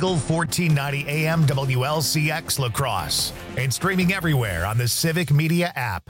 Eagle 1490 AM WLCX La Crosse and streaming everywhere on the Civic Media app.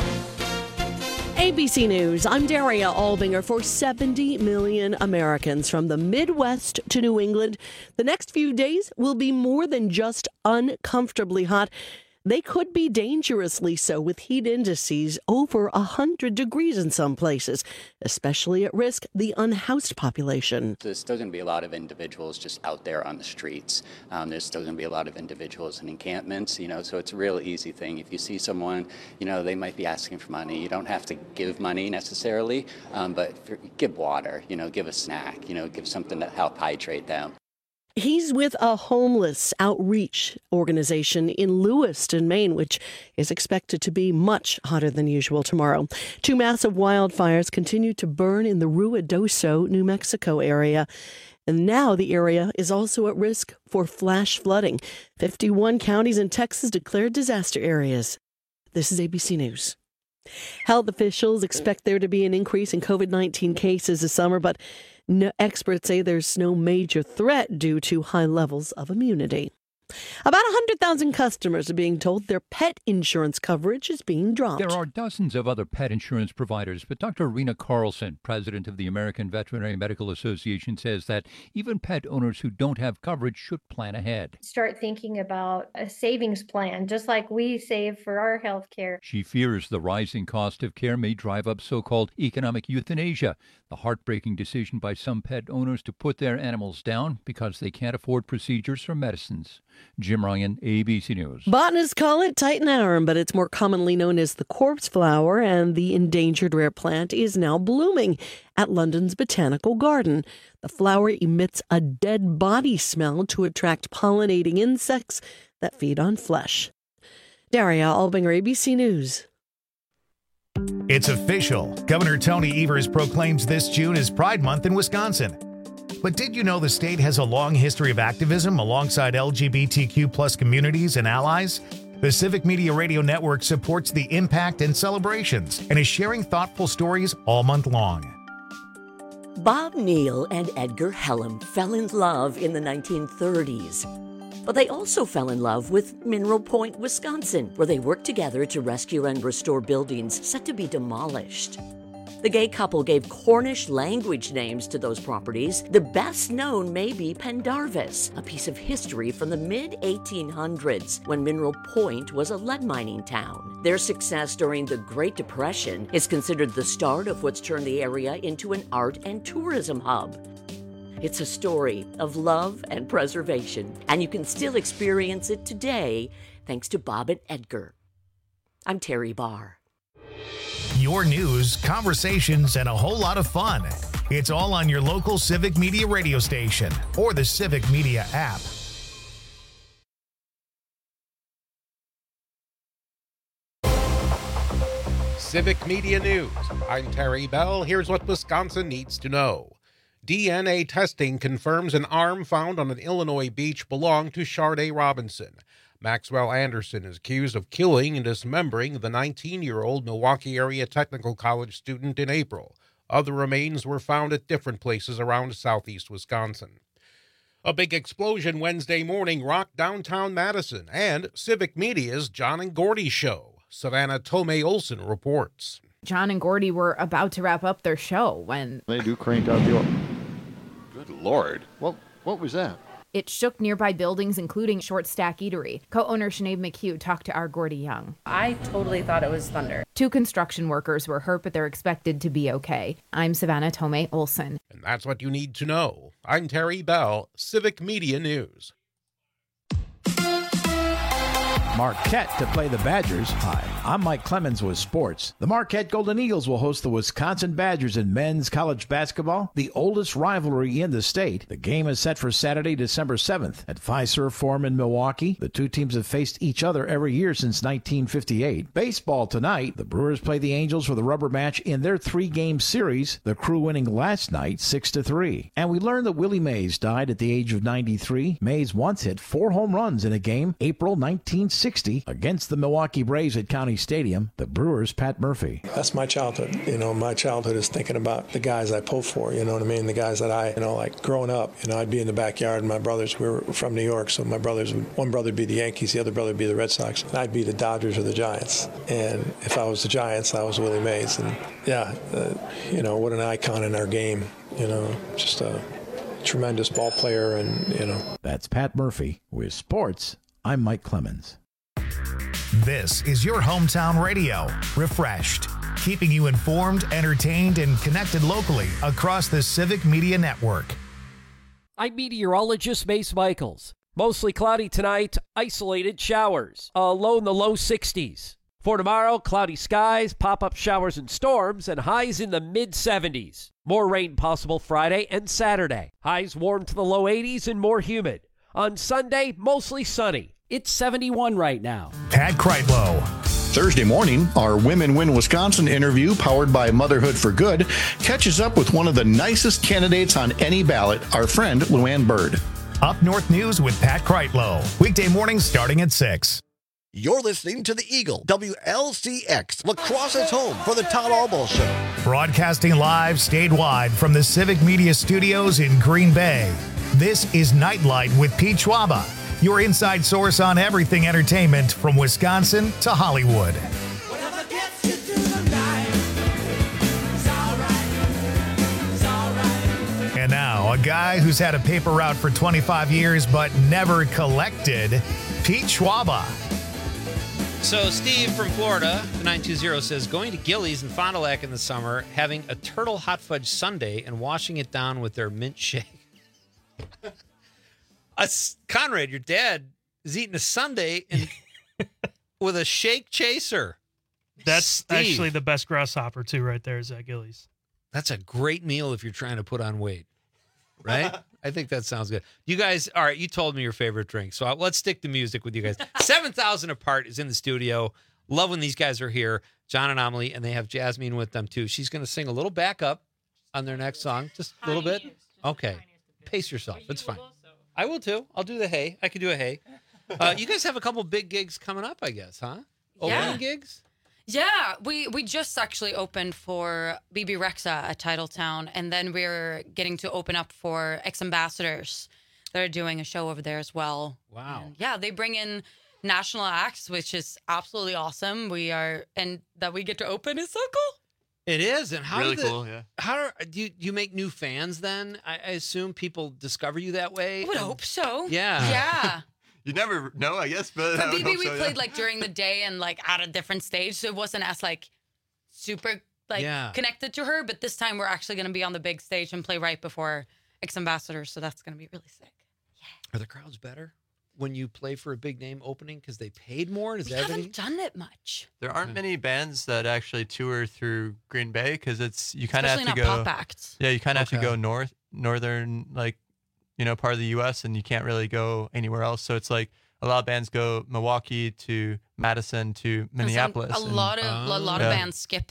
ABC News, I'm Daria Albinger. For 70 million Americans from the Midwest to New England, the next few days will be more than just uncomfortably hot. They could be dangerously so, with heat indices over 100 degrees in some places, especially at risk the unhoused population. There's still going to be a lot of individuals just out there on the streets. There's still going to be a lot of individuals in encampments, so it's a real easy thing. If you see someone, they might be asking for money. You don't have to give money necessarily, but give water, give a snack, give something to help hydrate them. He's with a homeless outreach organization in Lewiston, Maine, which is expected to be much hotter than usual tomorrow. 2 massive wildfires continue to burn in the Ruidoso, New Mexico area. And now the area is also at risk for flash flooding. 51 counties in Texas declared disaster areas. This is ABC News. Health officials expect there to be an increase in COVID-19 cases this summer, but experts say there's no major threat due to high levels of immunity. About 100,000 customers are being told their pet insurance coverage is being dropped. There are dozens of other pet insurance providers, but Dr. Rena Carlson, president of the American Veterinary Medical Association, says that even pet owners who don't have coverage should plan ahead. Start thinking about a savings plan, just like we save for our health care. She fears the rising cost of care may drive up so-called economic euthanasia, the heartbreaking decision by some pet owners to put their animals down because they can't afford procedures or medicines. Jim Ryan, ABC News. Botanists call it Titan arum, but it's more commonly known as the corpse flower, and the endangered rare plant is now blooming at London's Botanical Garden. The flower emits a dead body smell to attract pollinating insects that feed on flesh. Daria Albinger, ABC News. It's official. Governor Tony Evers proclaims this June as Pride Month in Wisconsin. But did you know the state has a long history of activism alongside LGBTQ plus communities and allies? The Civic Media Radio Network supports the impact and celebrations and is sharing thoughtful stories all month long. Bob Neal and Edgar Hellam fell in love in the 1930s. But they also fell in love with Mineral Point, Wisconsin, where they worked together to rescue and restore buildings set to be demolished. The gay couple gave Cornish language names to those properties. The best known may be Pendarvis, a piece of history from the mid-1800s when Mineral Point was a lead mining town. Their success during the Great Depression is considered the start of what's turned the area into an art and tourism hub. It's a story of love and preservation, and you can still experience it today thanks to Bob and Edgar. I'm Terry Barr. Your news, conversations, and a whole lot of fun. It's all on your local Civic Media radio station or the Civic Media app. Civic Media News. I'm Terry Bell. Here's what Wisconsin needs to know. DNA testing confirms an arm found on an Illinois beach belonged to Sharday Robinson. Maxwell Anderson is accused of killing and dismembering the 19-year-old Milwaukee Area Technical College student in April. Other remains were found at different places around southeast Wisconsin. A big explosion Wednesday morning rocked downtown Madison and Civic Media's John and Gordy show. Savannah Tomei Olson reports. John and Gordy were about to wrap up their show when they do crank out the... Good Lord. What was that? It shook nearby buildings, including Short Stack Eatery. Co-owner Sinead McHugh talked to our Gordy Young. I totally thought it was thunder. 2 construction workers were hurt, but they're expected to be okay. I'm Savannah Tomei Olson. And that's what you need to know. I'm Terry Bell, Civic Media News. Marquette to play the Badgers. Hi, I'm Mike Clemens with sports. The Marquette Golden Eagles will host the Wisconsin Badgers in men's college basketball, the oldest rivalry in the state. The game is set for Saturday, December 7th at Fiserv Forum in Milwaukee. The two teams have faced each other every year since 1958. Baseball tonight. The Brewers play the Angels for the rubber match in their 3-game series, the Crew winning last night 6-3. And we learned that Willie Mays died at the age of 93. Mays once hit 4 home runs in a game, April 1960. 1960 against the Milwaukee Braves at County Stadium, the Brewers' Pat Murphy. That's my childhood. My childhood is thinking about the guys I pulled for, you know what I mean? The guys that I, like growing up, I'd be in the backyard and my brothers, we were from New York, so my brothers, one brother would be the Yankees, the other brother would be the Red Sox, and I'd be the Dodgers or the Giants. And if I was the Giants, I was Willie Mays. And what an icon in our game, just a tremendous ball player and. That's Pat Murphy with sports. I'm Mike Clemens. This is your hometown radio, Refreshed, keeping you informed, entertained, and connected locally across the Civic Media Network. I'm meteorologist Mace Michaels. Mostly cloudy tonight, isolated showers, low in the low 60s. For tomorrow, cloudy skies, pop-up showers and storms, and highs in the mid-70s. More rain possible Friday and Saturday. Highs warm to the low 80s and more humid. On Sunday, mostly sunny. It's 71 right now. Pat Kreitlow. Thursday morning, our Women Win Wisconsin interview, powered by Motherhood for Good, catches up with one of the nicest candidates on any ballot, our friend Luann Bird. Up North News with Pat Kreitlow. Weekday mornings starting at 6. You're listening to the Eagle, WLCX, lacrosse's home for the Todd Albaugh Show. Broadcasting live statewide from the Civic Media Studios in Green Bay. This is Nightlight with Pete Schwaba, your inside source on everything entertainment from Wisconsin to Hollywood. And now, a guy who's had a paper route for 25 years but never collected, Pete Schwaba. So Steve from Florida, the 920, says, going to Gillies in Fond du Lac in the summer, having a turtle hot fudge sundae and washing it down with their mint shake. Conrad, your dad is eating a sundae with a shake chaser. That's Steve. Actually the best grasshopper, too, right there is at Gillies. That's a great meal if you're trying to put on weight, right? I think that sounds good. You guys, all right, you told me your favorite drink, so let's stick to music with you guys. 7,000 Apart is in the studio. Love when these guys are here, John and Amelie, and they have Jasmine with them, too. She's going to sing a little backup on their next song, just a little bit. Okay. Pace yourself. It's fine. I will, too. I'll do the hey. I could do a hey. You guys have a couple big gigs coming up, I guess, huh? Opening gigs? Yeah, we just actually opened for BB Rexa at Titletown, and then we're getting to open up for Ex-Ambassadors. They're doing a show over there as well. Wow. And yeah, they bring in national acts, which is absolutely awesome. And that we get to open is so cool. It is, and how really cool. Yeah. How do you make new fans? Then I assume people discover you that way. I would hope so. Yeah. Yeah. You never know, I guess, but For I would BB, hope we so, played yeah. like during the day and like at a different stage, so it wasn't as like super connected to her. But this time we're actually going to be on the big stage and play right before Ex-Ambassadors, so that's going to be really sick. Are the crowds better when you play for a big name opening because they paid more? We haven't done it much. There aren't many bands that actually tour through Green Bay because you kind of have to go. Pop acts. Yeah, you kind of have to go northern, part of the U.S. and you can't really go anywhere else. So it's like a lot of bands go Milwaukee to Madison to Minneapolis. A lot of bands skip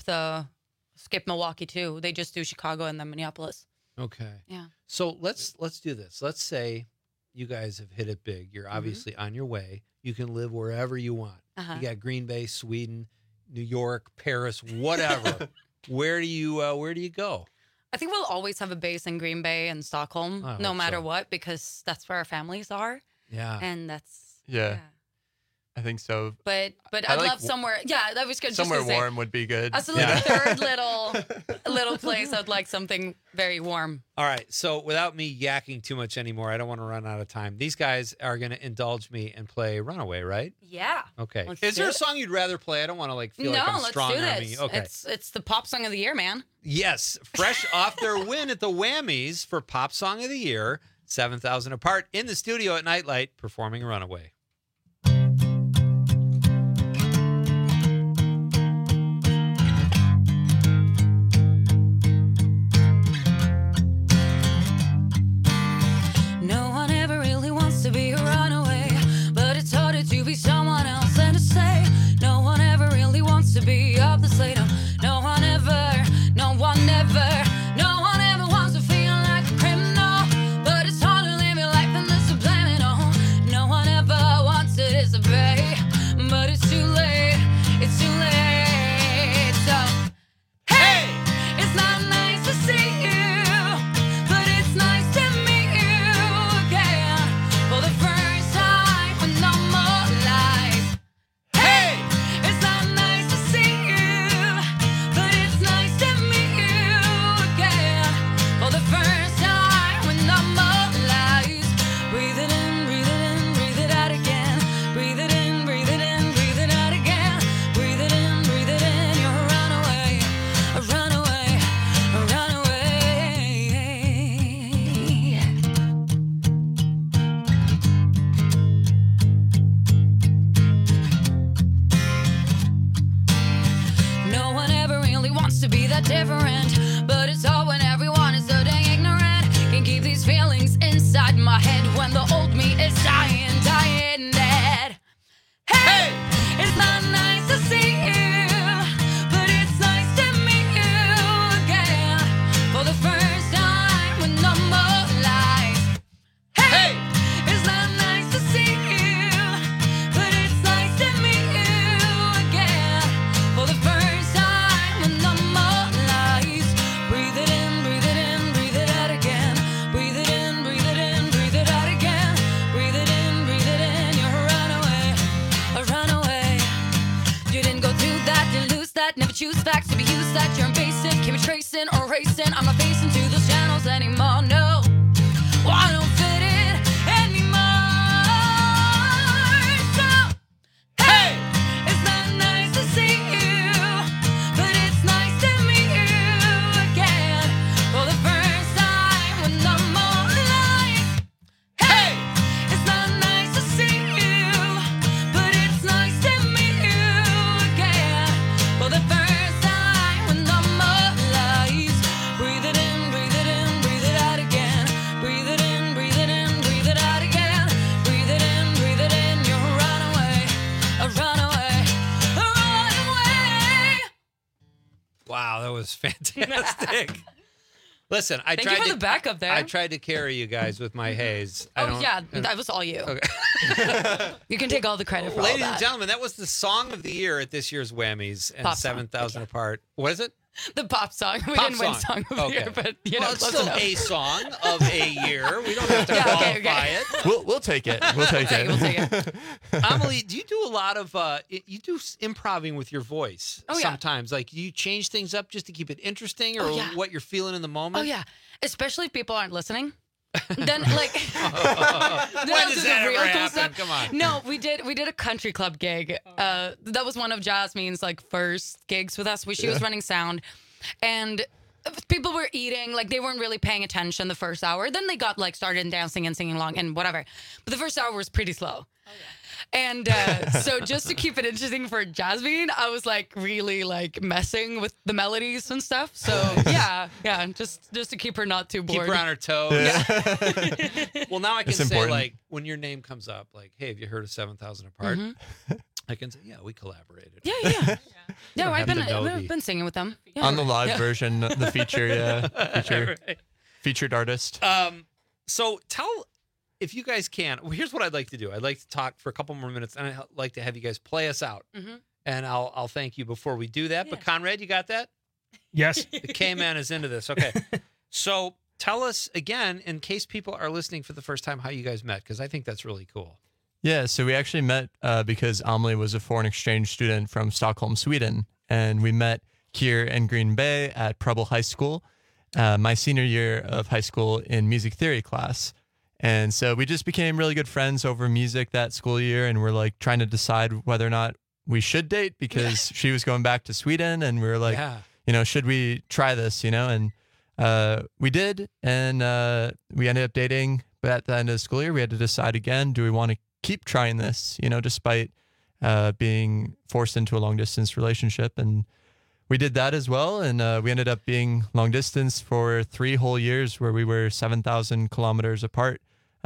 Milwaukee too. They just do Chicago and then Minneapolis. Okay. Yeah. So let's do this. Let's say you guys have hit it big. You're obviously on your way. You can live wherever you want. Uh-huh. You got Green Bay, Sweden, New York, Paris, whatever. Where do you go? I think we'll always have a base in Green Bay and Stockholm, no matter what, because that's where our families are. Yeah. And that's yeah. I think so. But I'd love somewhere. Yeah, that was good. Somewhere warm would be good. As a third little place, I'd like something very warm. All right. So without me yakking too much anymore, I don't want to run out of time. These guys are going to indulge me and play Runaway, right? Yeah. Okay. Let's Is there do a song you'd rather play? I don't want to feel like I'm strong arming you. Okay. It's the pop song of the year, man. Yes. Fresh off their win at the Whammies for Pop Song of the Year, 7,000 Apart in the studio at Nightlight performing Runaway. Someone else and to say no one ever really wants to be of the slate. No one ever wants to feel like a criminal, but it's hard to live your life in the subliminal. No one ever be that different. But it's all when everyone is so dang ignorant. Can't keep these feelings inside my head when the old me is dying dead. Hey, it's not nice to see you, but it's nice to meet you again for the first time with no more lies. Hey, it's not nice to see you, but it's nice to meet you again for the first time with no more lies. Breathe it in, breathe it in, breathe it out again. Breathe it in, breathe it in, breathe it out again. Breathe it in, you're a runaway, a runaway. You didn't go through that, didn't lose that, never choose facts to be used that. You're invasive, can't be tracing or erasing. I'm not facing to those channels anymore, no. Well, I don't fit in anymore. So, hey, it's not nice to see you, but it's nice to meet you again for the first time with no more lies. Hey, it's not nice to see you, but it's nice to meet you again for the first time with no more lies. Breathe it in, breathe it in, breathe it out again. Breathe it in, breathe it in, breathe it out again. Breathe it in, you're a runaway, a runaway, a runaway. Wow, that was fantastic. Listen, I Thank tried you for to the backup there. I tried to carry you guys with my haze. I Oh don't- yeah, that was all you. Okay. You can take all the credit for all Ladies that. and gentlemen, that was the song of the year at this year's Whammies and Pop song. 7,000 Apart. What is it? The pop song. We Pop didn't win song of the year, but you know, well, it's close still enough. a song of a year. We don't have to Yeah, qualify okay. it. We'll take it. We'll take it. We'll take it. Amelie, do you do a lot of you do improving with your voice Oh, yeah. sometimes? Like, do you change things up just to keep it interesting, or Oh, yeah. what you're feeling in the moment? Oh yeah, especially if people aren't listening. Then like, When I'll does do the that real ever cool happen? stuff. Come on. No, we did a country club gig. That was one of Jasmine's like first gigs with us. She was running sound, and people were eating, like they weren't really paying attention the first hour. Then they got like started dancing and singing along and whatever. But the first hour was pretty slow. And so just to keep it interesting for Jasmine, I was like really like messing with the melodies and stuff. So yeah, just to keep her not too bored. Keep her on her toes. Yeah. Well, now I can It's say, important. like, when your name comes up, like, hey, have you heard of 7,000 Apart? Mm-hmm. I can say, yeah, we collaborated. Yeah. You No, don't I've have to know been the- been singing with them. Yeah. On the live Yeah. version, the feature, Right. featured artist. So tell, if you guys can, well, here's what I'd like to do. I'd like to talk for a couple more minutes, and I'd like to have you guys play us out. Mhm. And I'll thank you before we do that. But Conrad, you got that? Yes. The K-Man is into this. Okay. So tell us again, in case people are listening for the first time, how you guys met, because I think that's really cool. Yeah, so we actually met because Amelie was a foreign exchange student from Stockholm, Sweden. And we met here in Green Bay at Preble High School, my senior year of high school in music theory class. And so we just became really good friends over music that school year. And we're like trying to decide whether or not we should date because she was going back to Sweden. And we were like, should we try this, And we did. And we ended up dating. But at the end of the school year, we had to decide again, do we want to keep trying this, despite being forced into a long distance relationship. And we did that as well. And we ended up being long distance for 3 whole years where we were 7,000 kilometers apart,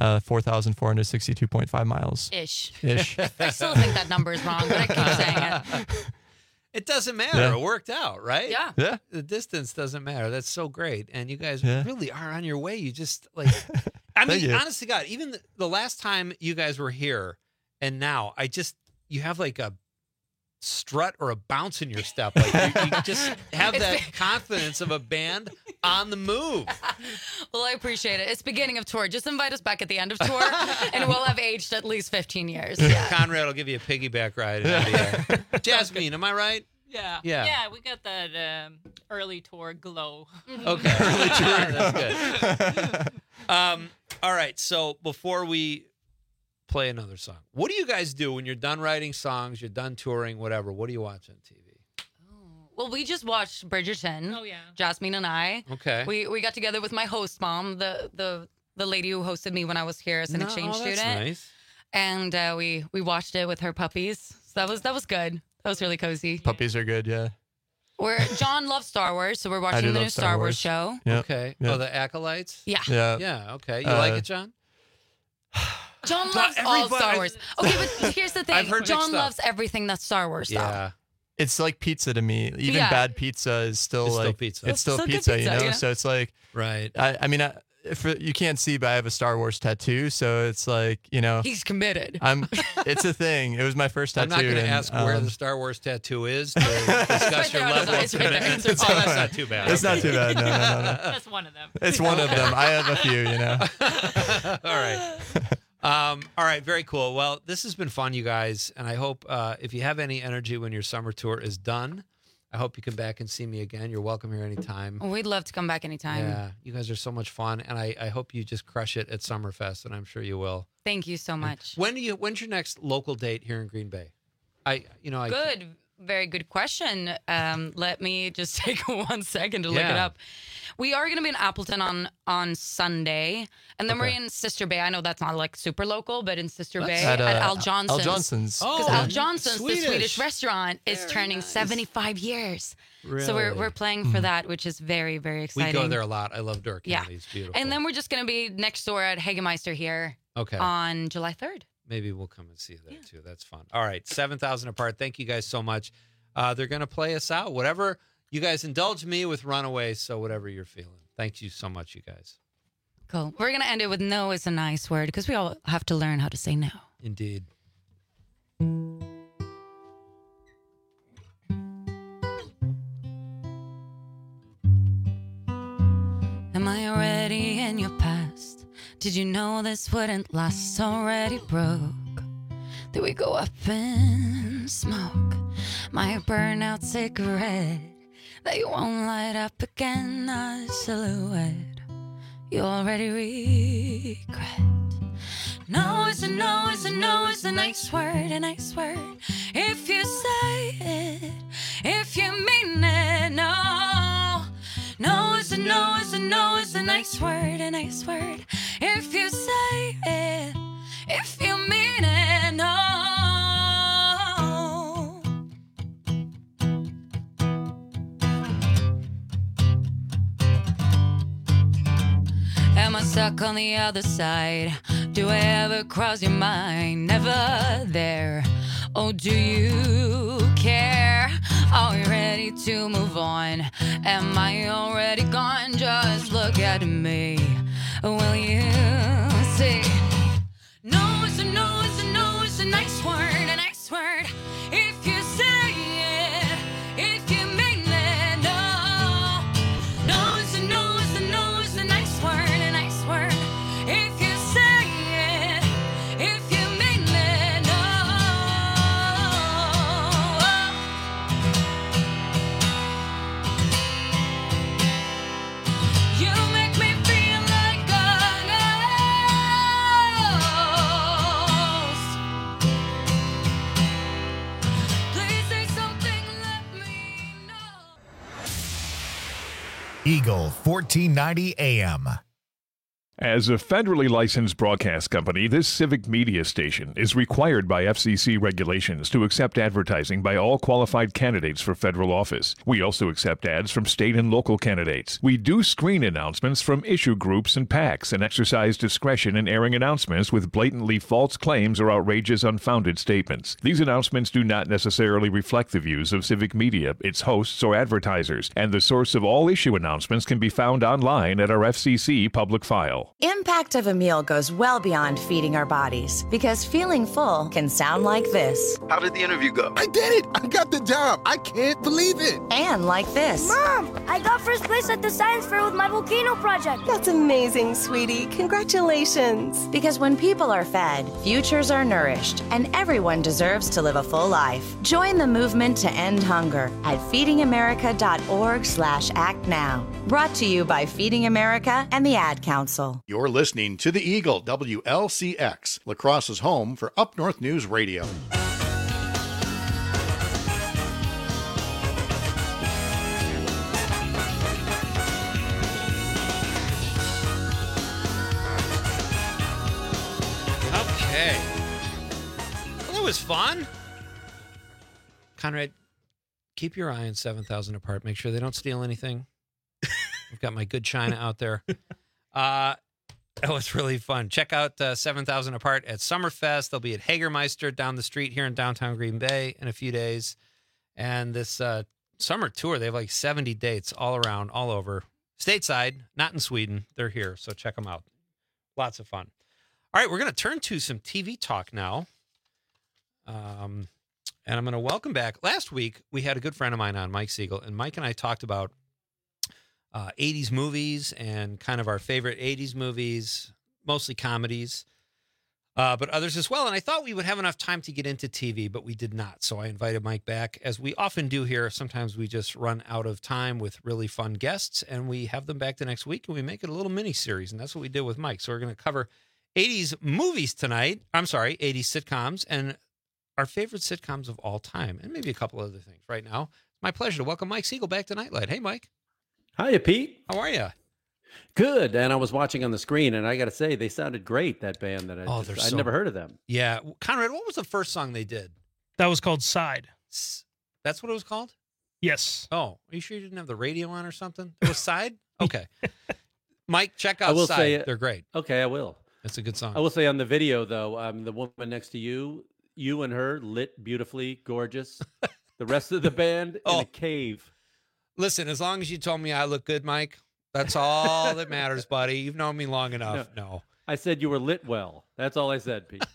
4,462.5 miles. Ish. I still think that number is wrong, but I keep saying it. It doesn't matter. Yeah. It worked out, right? Yeah. Yeah. The distance doesn't matter. That's so great. And you guys Yeah. really are on your way. You just like, I Thank mean, you. honest to God, even the last time you guys were here and now, you have like a strut or a bounce in your step. Like you just have that confidence of a band on the move. Well, I appreciate it. It's beginning of tour. Just invite us back at the end of tour, and we'll have aged at least 15 years. Yeah. Conrad will give you a piggyback ride. In the air. Jasmine, am I right? Yeah. Yeah. Yeah, we got that early tour glow. Okay. Early tour. That's good. All right. So before we play another song, what do you guys do when you're done writing songs, you're done touring, whatever? What do you watch on TV? Well, we just watched Bridgerton. Oh, yeah. Jasmine and I. Okay. We got together with my host mom, the lady who hosted me when I was here as an exchange that's student. nice. And we watched it with her puppies. So that was good. That was really cozy. Puppies are good, yeah. John loves Star Wars, so we're watching the new Star Wars show. Yep. Okay. Yep. Oh, the Acolytes? Yeah. Yeah, okay. You like it, John? John loves all Star Wars. Okay, but here's the thing. I've heard John mixed stuff. loves everything that's Star Wars stuff. Yeah. It's like pizza to me. Even Yeah. bad pizza is still It's still like pizza. It's still Still good pizza, pizza, you know. yeah. So it's like Right. I mean, you can't see, but I have a Star Wars tattoo, so it's like He's committed. It's a thing. It was my first I'm tattoo. not going to and, ask where the Star Wars tattoo is to discuss your there on level of his eyes, right there. commitment. It's Oh, that's not too bad. It's not too bad. No. That's one of them. It's one of them. I have a few, you know. All right, very cool. Well, this has been fun, you guys, and I hope if you have any energy when your summer tour is done, I hope you come back and see me again. You're welcome here anytime. We'd love to come back anytime. Yeah, you guys are so much fun, and I hope you just crush it at Summerfest, and I'm sure you will. Thank you so much. When's your next local date here in Green Bay? Good. Very good question. Let me just take 1 second to look it up. We are going to be in Appleton on Sunday, and then we're in Sister Bay. I know that's not like super local, but in Sister Bay at Al Johnson's. Al Johnson's. Because Al Johnson's, the Swedish. Swedish restaurant, is turning 75 years. So we're Really? playing for that, which is very, very We exciting. go there a lot. I love Durham Yeah. County. It's beautiful. And then we're just going to be next door at Hagemeister here on July 3rd. Maybe we'll come and see you there too. That's fun. All right, 7,000 apart. Thank you guys so much. They're going to play us out. Whatever you guys indulge me with Runaway, so whatever you're feeling. Thank you so much, you guys. Cool. We're going to end it with no is a nice word because we all have to learn how to say no. Indeed. Am I already in your past? Did you know this wouldn't last? Already broke. Did we go up in smoke? My burnout cigarette that you won't light up again. A silhouette you already regret. No is a no is a no is a nice word, a nice word. If you say it, if you mean it, no. No is a no is a no is a nice word, a nice word. If you say it, if you mean it, no. Am I stuck on the other side? Do I ever cross your mind? Never there. Oh, do you care? Are we ready to move on? Am I already gone? Just look at me. Will you see? No is a no is a no is a nice word, a nice word. If you say it, if you mean it, no. No is a no is a no is a nice word, a nice word. If you say it, if you mean it, no. You make me feel like a ghost. Please say something, let me know. Eagle 1490 AM. As a federally licensed broadcast company, this civic media station is required by FCC regulations to accept advertising by all qualified candidates for federal office. We also accept ads from state and local candidates. We do screen announcements from issue groups and PACs and exercise discretion in airing announcements with blatantly false claims or outrageous, unfounded statements. These announcements do not necessarily reflect the views of civic media, its hosts, or advertisers, and the source of all issue announcements can be found online at our FCC public file. Impact of a meal goes well beyond feeding our bodies because feeling full can sound like this. How did the interview go? I did it! I got the job! I can't believe it! And like this. Mom, I got first place at the science fair with my volcano project. That's amazing, sweetie. Congratulations. Because when people are fed, futures are nourished, and everyone deserves to live a full life. Join the movement to end hunger at feedingamerica.org/act now. Brought to you by Feeding America and the Ad Council. You're listening to the Eagle, WLCX, La Crosse's home for Up North News Radio. Okay. Well, that was fun. Conrad, keep your eye on 7,000 Apart. Make sure they don't steal anything. I've got my good china out there. Oh, it's really fun. Check out 7,000 Apart at Summerfest. They'll be at Hagermeister down the street here in downtown Green Bay in a few days. And this summer tour, they have like 70 dates all around, all over. Stateside, not in Sweden. They're here, so check them out. Lots of fun. All right, we're going to turn to some TV talk now. And I'm going to welcome back. Last week, we had a good friend of mine on, Mike Siegel, and Mike and I talked about 80s movies and kind of our favorite 80s movies, mostly comedies, but others as well. And I thought we would have enough time to get into TV, but we did not. So I invited Mike back, as we often do here. Sometimes we just run out of time with really fun guests, and we have them back the next week, and we make it a little mini-series, and that's what we did with Mike. So we're going to cover 80s movies tonight. I'm sorry, 80s sitcoms, and our favorite sitcoms of all time, and maybe a couple other things. Right now, it's my pleasure to welcome Mike Siegel back to Nightlight. Hey, Mike. Hiya, Pete. How are you? Good. And I was watching on the screen, and I got to say, they sounded great, that band that I'd never heard of them. Yeah. Conrad, what was the first song they did? That was called Side. That's what it was called? Yes. Oh, are you sure you didn't have the radio on or something? It was Side? Okay. Mike, check out I will Side. say, They're great. Okay, I will. That's a good song. I will say on the video, though, the woman next to you and her lit beautifully, gorgeous. The rest of the band in a cave. Listen, as long as you told me I look good, Mike, that's all that matters, buddy. You've known me long enough. No. I said you were lit well. That's all I said, Pete.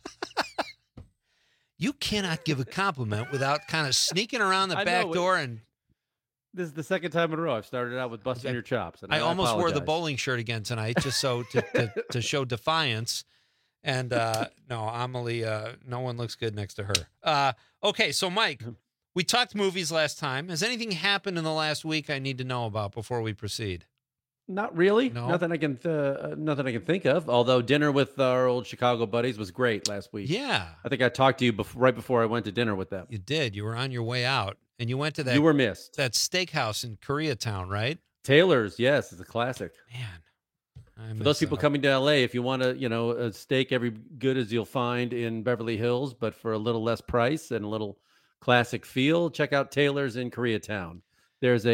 You cannot give a compliment without kind of sneaking around the back door. And this is the second time in a row I've started out with busting your chops. And I almost wore the apologize. bowling shirt again tonight, just so to show defiance. And no, Amelie, no one looks good next to her. Okay, so Mike, we talked movies last time. Has anything happened in the last week I need to know about before we proceed? Not really. No? Nothing I can think of. Although dinner with our old Chicago buddies was great last week. Yeah, I think I talked to you right before I went to dinner with them. You did. You were on your way out, and you went to that. You were missed. That steakhouse in Koreatown, right? Taylor's, yes, it's a classic. Man, for those people coming to LA, if you want a steak every good as you'll find in Beverly Hills, but for a little less price and a little classic feel, check out Taylor's in Koreatown. There's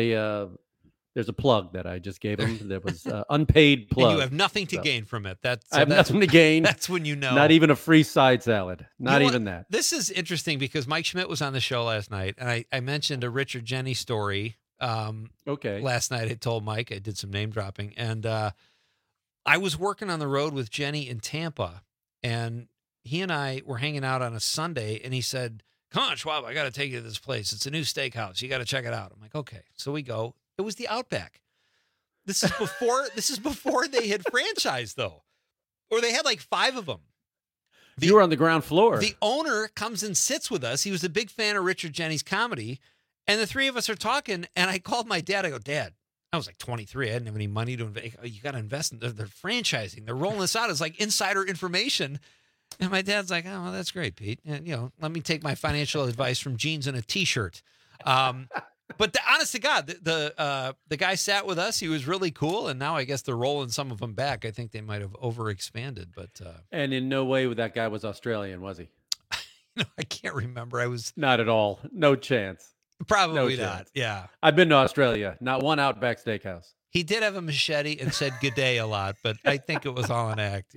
a plug that I just gave him. There was unpaid plug. And you have nothing to gain from it. I have nothing to gain. That's when you know. Not even a free side salad. Not even that. This is interesting because Mike Schmidt was on the show last night, and I mentioned a Richard Jenny story. Last night I told Mike, I did some name dropping, and I was working on the road with Jenny in Tampa, and he and I were hanging out on a Sunday, and he said, "Come on, Schwab, I got to take you to this place. It's a new steakhouse. You got to check it out." I'm like, "Okay." So we go. It was the Outback. This is before they had franchised, though, or they had like 5 of them. You were on the ground floor. The owner comes and sits with us. He was a big fan of Richard Jenny's comedy, and the 3 of us are talking. And I called my dad. I go, "Dad." I was like 23. I didn't have any money to invest. Oh, you got to invest in. They're franchising. They're rolling this out as like insider information. And my dad's like, "Oh, well, that's great, Pete. And, let me take my financial advice from jeans and a T-shirt." But honest to God, the guy sat with us. He was really cool, and now I guess they're rolling some of them back. I think they might have overexpanded, but and in no way that guy was Australian, was he? I can't remember. I was not at all. No chance. Probably no not. Chance. Yeah, I've been to Australia. Not one Outback Steakhouse. He did have a machete and said "good day" a lot, but I think it was all an act.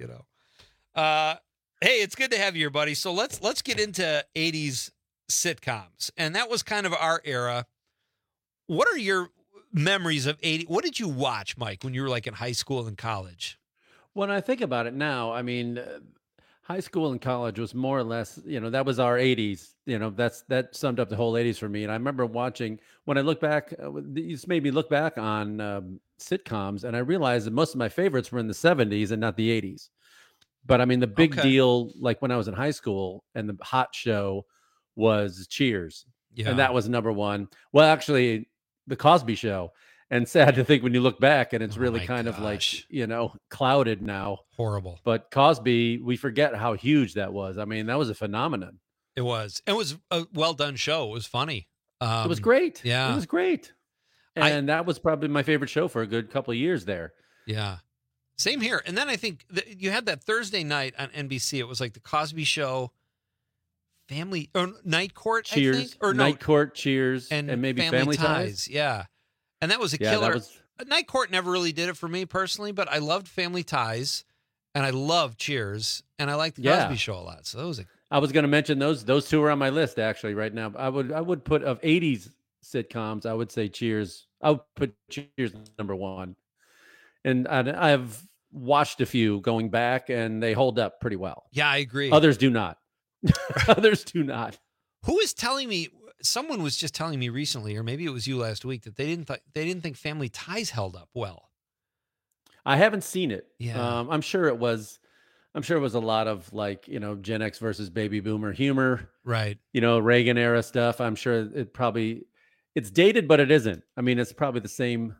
Hey, it's good to have you here, buddy. So let's get into 80s sitcoms, and that was kind of our era. What are your memories of 80? What did you watch, Mike, when you were like in high school and college? When I think about it now, I mean, high school and college was more or less, that was our 80s. That summed up the whole 80s for me. And I remember watching, when I look back, this made me look back on sitcoms, and I realized that most of my favorites were in the 70s and not the 80s. But I mean, the big deal, like when I was in high school, and the hot show was Cheers. Yeah. And that was number 1. Well, actually, The Cosby Show. And sad to think when you look back, and it's really kind of like, clouded now. Horrible. But Cosby, we forget how huge that was. I mean, that was a phenomenon. It was. It was a well-done show. It was funny. It was great. Yeah. It was great. And that was probably my favorite show for a good couple of years there. Yeah. Same here. And then I think you had that Thursday night on NBC. It was like The Cosby Show, Family or Night Court, Cheers, I think, or Night Court, Cheers, and maybe Family Ties. Yeah, and that was a Yeah, killer. that was- Night Court never really did it for me personally, but I loved Family Ties, and I loved Cheers, and I liked the Yeah. Cosby Show a lot. So those. I was going to mention those two are on my list actually right now. I would put of 80s sitcoms, I would say Cheers. I would put Cheers number one. And I've watched a few going back and they hold up pretty well. Yeah, I agree. Others do not. Others do not. Who is telling me? Someone was just telling me recently, or maybe it was you last week, that they didn't think Family Ties held up well. I haven't seen it. Yeah. I'm sure it was a lot of like, Gen X versus baby boomer humor, right? Reagan era stuff. I'm sure it's dated, but it isn't. I mean, it's probably the same,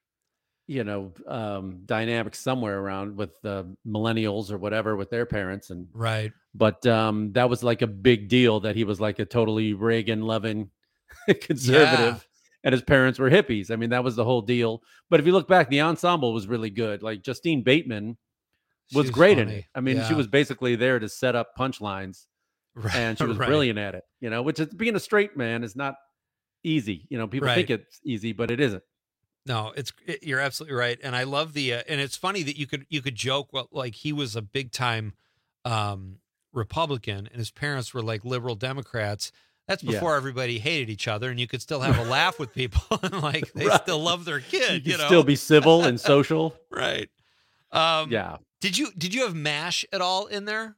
dynamic somewhere around with the millennials or whatever with their parents. And right. But that was like a big deal that he was like a totally Reagan loving conservative and his parents were hippies. I mean, that was the whole deal. But if you look back, the ensemble was really good. Like Justine Bateman was great in it. I mean, she was basically there to set up punchlines, and she was brilliant at it. Which is being a straight man is not easy. People think it's easy, but it isn't. No, you're absolutely right, and I love and it's funny that you could joke like he was a big time Republican, and his parents were like liberal Democrats. That's before everybody hated each other, and you could still have a laugh with people, and like they still love their kid. You still be civil and social, right? Yeah. Did you have MASH at all in there?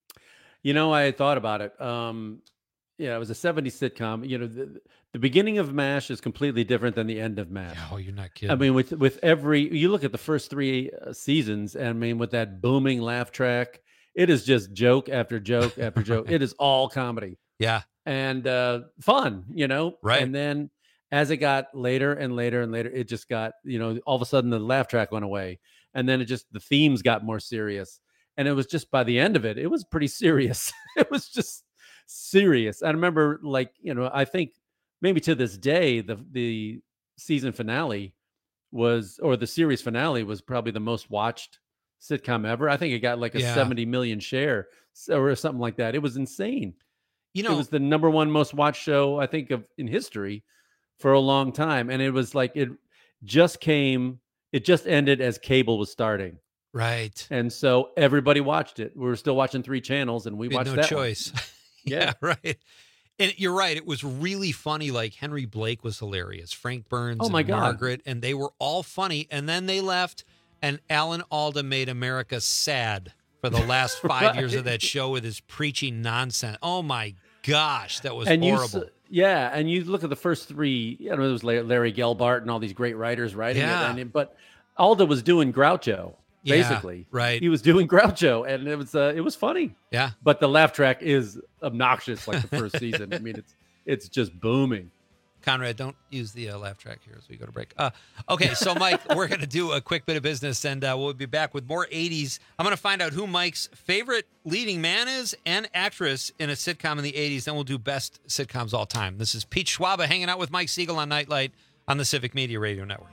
I had thought about it. It was a 70s sitcom. The beginning of MASH is completely different than the end of MASH. Oh, you're not kidding. I mean, with you look at the first three seasons, and I mean, with that booming laugh track, it is just joke after joke after joke. It is all comedy. Yeah. And fun, Right. And then as it got later and later and later, it just got, all of a sudden the laugh track went away. And then the themes got more serious. And it was just by the end of it, it was pretty serious. It was just serious. I remember I think maybe to this day, the season finale or the series finale was probably the most watched sitcom ever. I think it got like a 70 million share or something like that. It was insane. It was the number one most watched show, I think, in history for a long time. And it was like, it just ended as cable was starting. Right. And so everybody watched it. We were still watching 3 channels and we watched no that choice. Yeah, right. And you're right. It was really funny. Like Henry Blake was hilarious. Frank Burns and Margaret, and they were all funny. And then they left, and Alan Alda made America sad for the last 5 years of that show with his preaching nonsense. Oh my gosh, that was horrible. And you look at the first 3. It was Larry Gelbart and all these great writers writing it. But Alda was doing Groucho. Basically, right. He was doing Groucho, and it was funny. Yeah. But the laugh track is obnoxious, like the first season. I mean, it's just booming. Conrad, don't use the laugh track here as we go to break. Okay, so Mike, we're going to do a quick bit of business, and we'll be back with more 80s. I'm going to find out who Mike's favorite leading man is and actress in a sitcom in the 80s. Then we'll do best sitcoms all time. This is Pete Schwaba hanging out with Mike Siegel on Nightlight on the Civic Media Radio Network.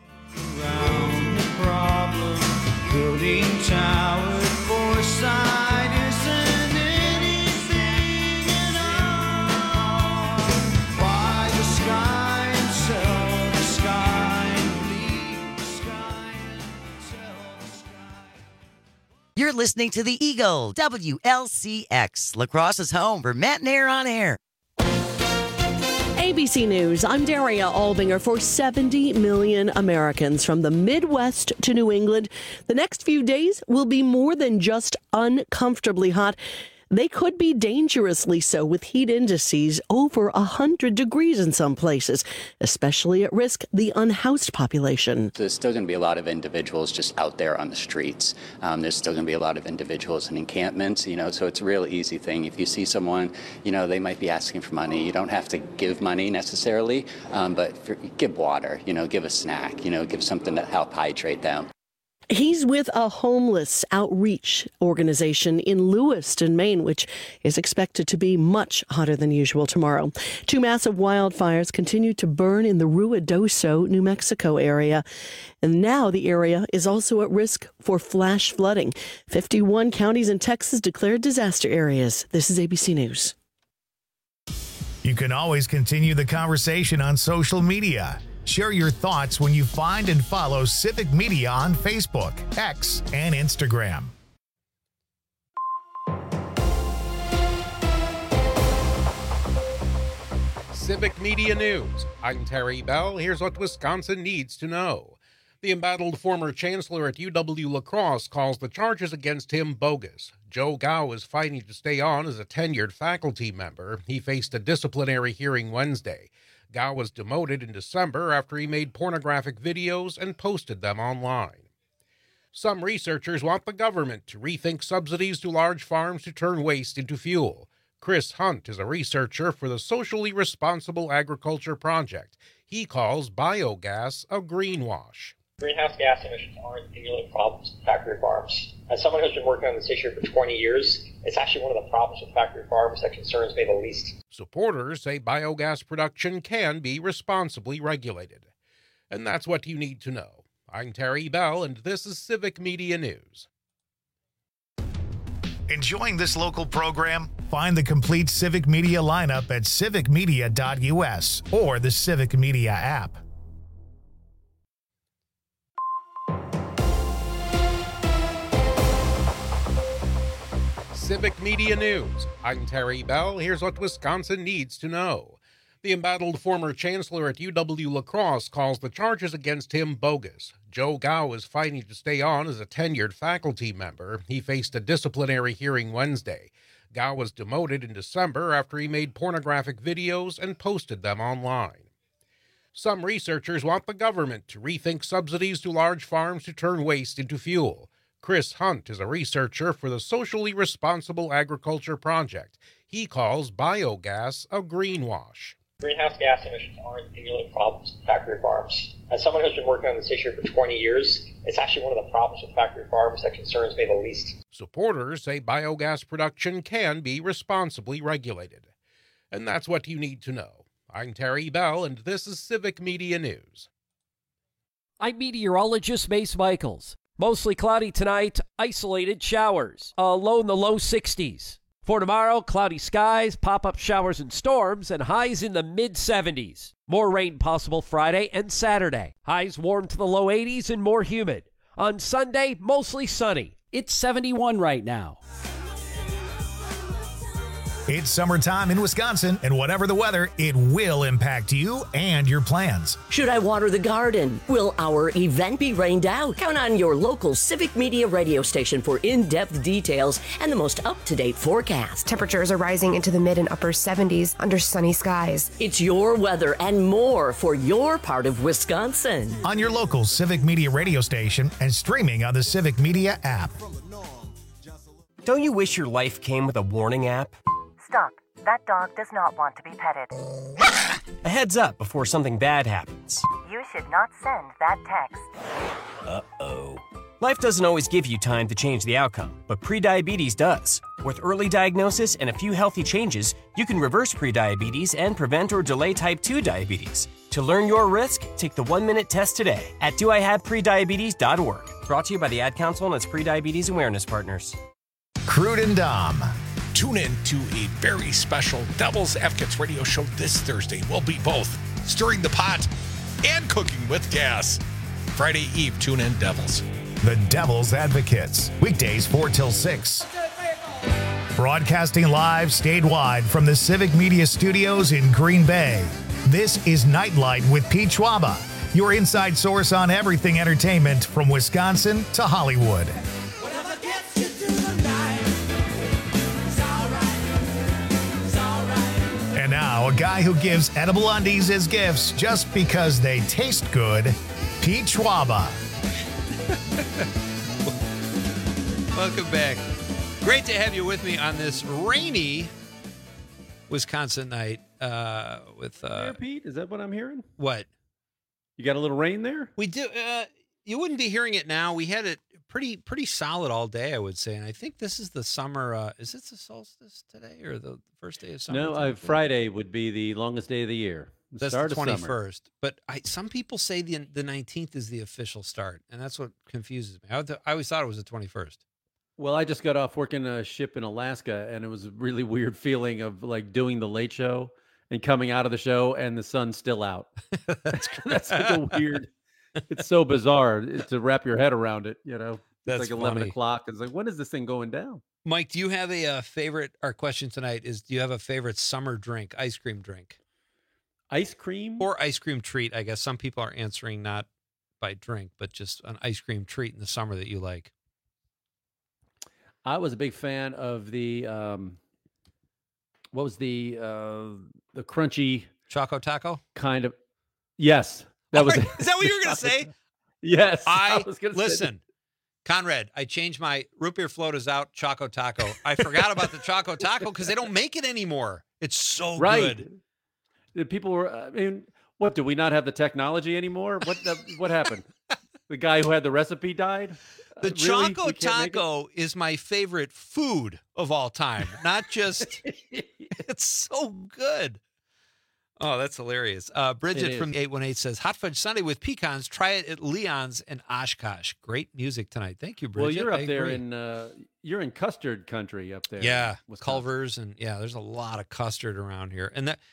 Building tower Forsyth isn't anything at all. Why the sky and sell the sky and leave the sky and sell the sky. You're listening to The Eagle, WLCX, La Crosse's home for Matinee on Air. ABC News, I'm Daria Albinger. For 70 million Americans from the Midwest to New England, the next few days will be more than just uncomfortably hot. They could be dangerously so, with heat indices over 100 degrees in some places, especially at risk the unhoused population. There's still going to be a lot of individuals just out there on the streets. There's still going to be a lot of individuals in encampments, so it's a real easy thing. If you see someone, they might be asking for money. You don't have to give money necessarily, but give water, give a snack, give something to help hydrate them. He's with a homeless outreach organization in Lewiston, Maine, which is expected to be much hotter than usual tomorrow. 2 massive wildfires continue to burn in the Ruidoso, New Mexico area. And now the area is also at risk for flash flooding. 51 counties in Texas declared disaster areas. This is ABC News. You can always continue the conversation on social media. Share your thoughts when you find and follow Civic Media on Facebook, X, and Instagram. Civic Media News. I'm Terry Bell. Here's what Wisconsin needs to know. The embattled former chancellor at UW La Crosse calls the charges against him bogus. Joe Gao is fighting to stay on as a tenured faculty member. He faced a disciplinary hearing Wednesday. Gao was demoted in December after he made pornographic videos and posted them online. Some researchers want the government to rethink subsidies to large farms to turn waste into fuel. Chris Hunt is a researcher for the Socially Responsible Agriculture Project. He calls biogas a greenwash. Greenhouse gas emissions aren't the only problems with factory farms. As someone who's been working on this issue for 20 years, it's actually one of the problems with factory farms that concerns me the least. Supporters say biogas production can be responsibly regulated. And that's what you need to know. I'm Terry Bell, and this is Civic Media News. Enjoying this local program? Find the complete Civic Media lineup at civicmedia.us or the Civic Media app. Civic Media News. I'm Terry Bell. Here's what Wisconsin needs to know. The embattled former chancellor at UW La Crosse calls the charges against him bogus. Joe Gao is fighting to stay on as a tenured faculty member. He faced a disciplinary hearing Wednesday. Gao was demoted in December after he made pornographic videos and posted them online. Some researchers want the government to rethink subsidies to large farms to turn waste into fuel. Chris Hunt is a researcher for the Socially Responsible Agriculture Project. He calls biogas a greenwash. Greenhouse gas emissions aren't the only problems with factory farms. As someone who's been working on this issue for 20 years, it's actually one of the problems with factory farms that concerns me the least. Supporters say biogas production can be responsibly regulated. And that's what you need to know. I'm Terry Bell, and this is Civic Media News. I'm meteorologist Mace Michaels. Mostly cloudy tonight, isolated showers. Low in the low 60s. For tomorrow, cloudy skies, pop-up showers and storms, and highs in the mid-70s. More rain possible Friday and Saturday. Highs warm to the low 80s and more humid. On Sunday, mostly sunny. It's 71 right now. It's summertime in Wisconsin, and whatever the weather, it will impact you and your plans. Should I water the garden? Will our event be rained out? Count on your local Civic Media radio station for in-depth details and the most up-to-date forecast. Temperatures are rising into the mid and upper 70s under sunny skies. It's your weather and more for your part of Wisconsin. On your local Civic Media radio station and streaming on the Civic Media app. Don't you wish your life came with a warning app? Stop. That dog does not want to be petted. A heads up before something bad happens. You should not send that text. Uh-oh. Life doesn't always give you time to change the outcome, but prediabetes does. With early diagnosis and a few healthy changes, you can reverse prediabetes and prevent or delay type 2 diabetes. To learn your risk, take the 1-minute test today at doihaveprediabetes.org. Brought to you by the Ad Council and its prediabetes awareness partners. Crude and Dom. Tune in to a very special Devil's Advocates radio show this Thursday. We'll be both stirring the pot and cooking with gas. Friday Eve, tune in, Devils. The Devil's Advocates, weekdays 4 till 6. Broadcasting live statewide from the Civic Media Studios in Green Bay. This is Nightlight with Pete Schwaba, your inside source on everything entertainment from Wisconsin to Hollywood. And now, a guy who gives edible undies as gifts just because they taste good, Pete Schwaba. Welcome back. Great to have you with me on this rainy Wisconsin night. Here, Pete, is that what I'm hearing? What? You got a little rain there? We do. You wouldn't be hearing it now. We had it pretty solid all day, I would say. And I think this is the summer. Is it the solstice today or the first day of summer? No, Friday would be the longest day of the year. That's Start the of 21st. summer. But some people say the 19th is the official start, and that's what confuses me. I always thought it was the 21st. Well, I just got off working a ship in Alaska, and it was a really weird feeling of like doing the late show and coming out of the show and the sun's still out. That's like a weird. It's so bizarre to wrap your head around it. It's That's like 11 funny. o'clock. It's like, when is this thing going down? Mike, do you have a favorite? Our question tonight is: do you have a favorite summer drink, ice cream drink? Ice cream or ice cream treat? I guess some people are answering not by drink, but just an ice cream treat in the summer that you like. I was a big fan of the what was the crunchy Choco Taco kind of. Yes, that was. Is that what you were going to say? Yes, I was gonna say listen. Conrad, I changed my root beer float is out, Choco Taco. I forgot about the Choco Taco because they don't make it anymore. It's so good. The people were. I mean, what, do we not have the technology anymore? What happened? The guy who had the recipe died. The Really? Choco We can't make it? Taco is my favorite food of all time. Not just. It's so good. Oh, that's hilarious. Bridget It from is. 818 says, Hot Fudge Sundae with pecans. Try it at Leon's in Oshkosh. Great music tonight. Thank you, Bridget. Well, you're I up there agree. you're in custard country up there. Yeah, Wisconsin. Culver's, and there's a lot of custard around here. And that,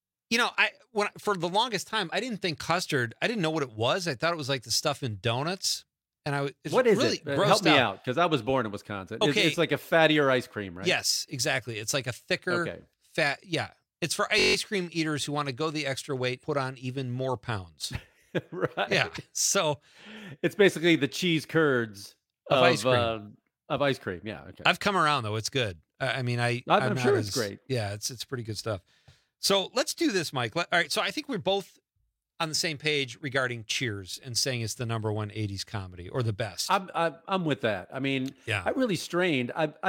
for the longest time, I didn't think custard. I didn't know what it was. I thought it was like the stuff in donuts. And What is really it? grossed Help me out, because I was born in Wisconsin. Okay. It's like a fattier ice cream, right? Yes, exactly. It's like a thicker, Okay. fat. Yeah, it's for ice cream eaters who want to go the extra weight, put on even more pounds. Right. Yeah. So it's basically the cheese curds Of ice cream. Of ice cream. Yeah. Okay. I've come around though. It's good. I'm I'm not sure it's great. Yeah, it's pretty good stuff. So let's do this, Mike. All right. So I think we're both on the same page regarding Cheers and saying it's the number one 80s comedy or the best. I'm with that. I mean, Yeah. I really strained.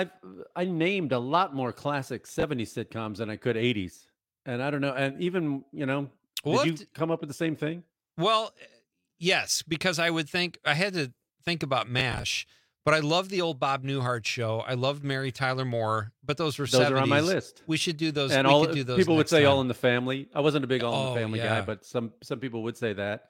I named a lot more classic 70s sitcoms than I could 80s, and I don't know. And even Well, did you come up with the same thing? Well, yes, because I had to think about MASH, but I love the old Bob Newhart show. I loved Mary Tyler Moore, but those were 70s. Those are on my list. We should do those. And we all could do those people would next say time. All in the Family. I wasn't a big All in Oh, the Family yeah. guy, but some people would say that.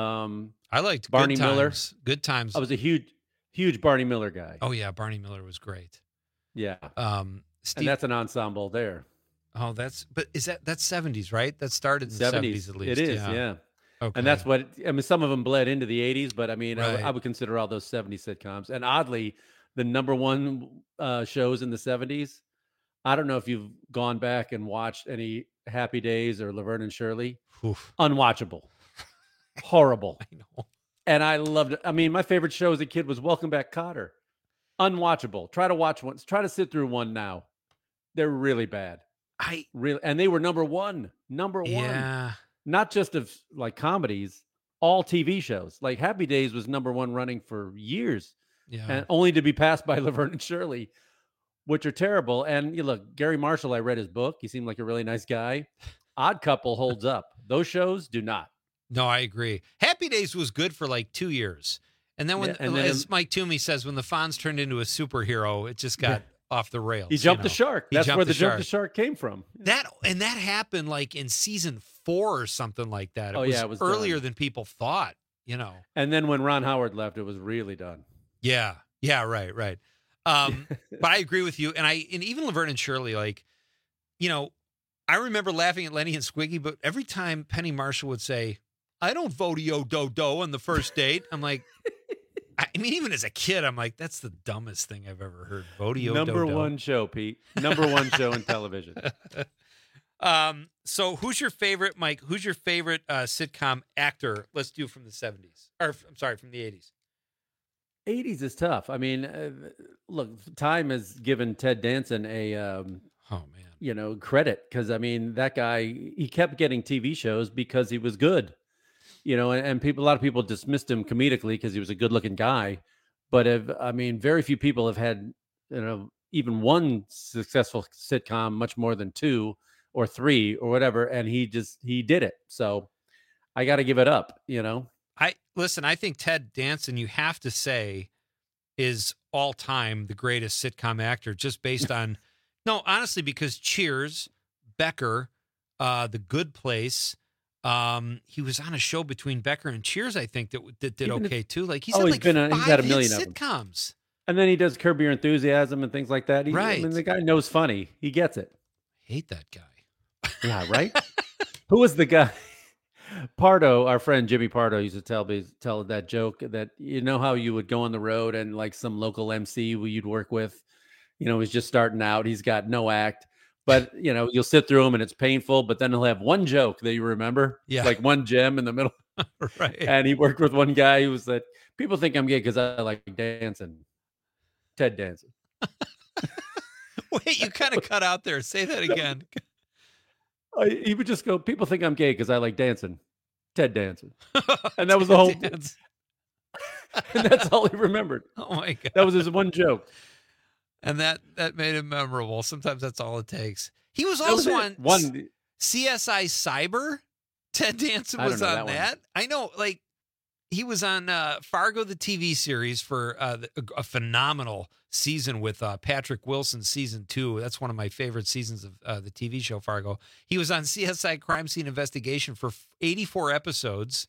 I liked Barney Good Miller. Times. Good Times. I was a huge Barney Miller guy. Oh yeah, Barney Miller was great. Yeah. Steve, And that's an ensemble there. oh, that's 70s, right? That started in the 70s at least. It is, yeah. Okay. And that's what some of them bled into the 80s, but I mean, Right. I would consider all those 70s sitcoms. And oddly, the number one shows in the 70s, I don't know if you've gone back and watched any Happy Days or Laverne and Shirley. Oof. Unwatchable. Horrible. I know. And I loved it. I mean, my favorite show as a kid was Welcome Back, Kotter. Unwatchable. Try to watch one. Try to sit through one now. They're really bad. And they were number one. Yeah. Not just of like comedies, all TV shows. Like Happy Days was number one running for years, Yeah. and only to be passed by Laverne and Shirley, which are terrible. And you look, Gary Marshall, I read his book. He seemed like a really nice guy. Odd Couple holds up. Those shows do not. No, I agree. Happy Days was good for like 2 years. And then as Mike Toomey says, when the Fonz turned into a superhero, it just got off the rails. He jumped the shark. He That's jumped where the the jump shark. the shark came from. That happened like in season 4 or something like that. It was earlier done. than people thought, And then when Ron Howard left, it was really done. Yeah. Yeah, right. But I agree with you. And even Laverne and Shirley, like, I remember laughing at Lenny and Squiggy, but every time Penny Marshall would say, I don't vote-o do-do on the first date, I'm like, I mean, even as a kid, I'm like, that's the dumbest thing I've ever heard. Vote-o Number do-do. one show, Pete. Number one show in television. So who's your favorite, Mike? Who's your favorite sitcom actor? Let's do from the 70s. Or, I'm sorry, from the 80s. 80s is tough. I mean, look, Time has given Ted Danson a credit, because I mean, that guy, he kept getting TV shows because he was good, and a lot of people dismissed him comedically because he was a good-looking guy, but very few people have had even one successful sitcom, much more than 2 or 3 or whatever, and he did it. So I got to give it up. I think Ted Danson, you have to say, is all time the greatest sitcom actor, just based on no, honestly, because Cheers, Becker, The Good Place, he was on a show between Becker and Cheers, I think that did Even okay too. Like he's he's had a million of them. sitcoms. And then he does Curb Your Enthusiasm and things like that. I Right. mean, the guy knows funny. He gets it. Hate that guy. Yeah, right. Who was the guy? Pardo, our friend Jimmy Pardo used to tell that joke that you know how you would go on the road and like some local MC who you'd work with, he's just starting out, he's got no act, but you'll sit through him and it's painful, but then he'll have one joke that you remember, like one gem in the middle. Right. And he worked with one guy who was that people think I'm gay because I like dancing, Ted Danson. Wait, you kind of cut out there. Say that again. He would just go, people think I'm gay because I like dancing, Ted Danson. And that was the whole dance. And that's all he remembered. Oh my God. That was his one joke. And that made him memorable. Sometimes that's all it takes. He was also on CSI Cyber. Ted Danson was on that. I know, like, he was on Fargo, the TV series, for a phenomenal season with Patrick Wilson, season 2. That's one of my favorite seasons of the TV show Fargo. He was on CSI Crime Scene Investigation for 84 episodes.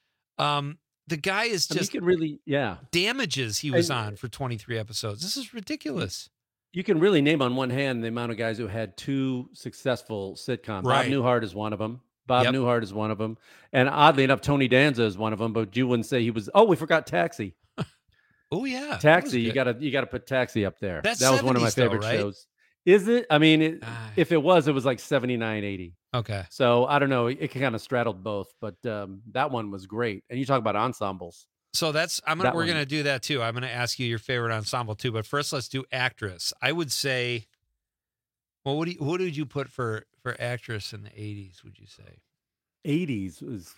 The guy is just Damages he was on for 23 episodes. This is ridiculous. You can really name on one hand the amount of guys who had 2 successful sitcoms. Right. Bob Newhart is one of them. Newhart is one of them. And oddly enough, Tony Danza is one of them, but you wouldn't say he was. Oh, we forgot Taxi. Oh yeah. Taxi. You gotta put Taxi up there. That's that was one of my favorite shows. Is it? I mean, if it was like 79, 80. Okay. So I don't know. It kind of straddled both, but that one was great. And you talk about ensembles. So we're gonna do that too. I'm gonna ask you your favorite ensemble too, but first let's do actress. I would say, well, what would you put for actress in the 80s? Would you say 80s was?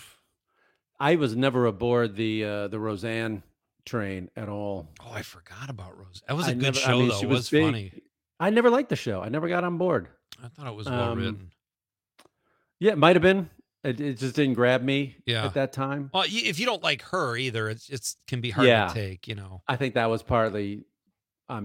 I was never aboard the Roseanne train at all. Oh, I forgot about Rose. That was a good show though. It was funny. I never liked the show. I never got on board. I thought it was well written. Yeah, it might have been. It just didn't grab me at that time. Well, if you don't like her either, it can be hard to take, I think that was partly, but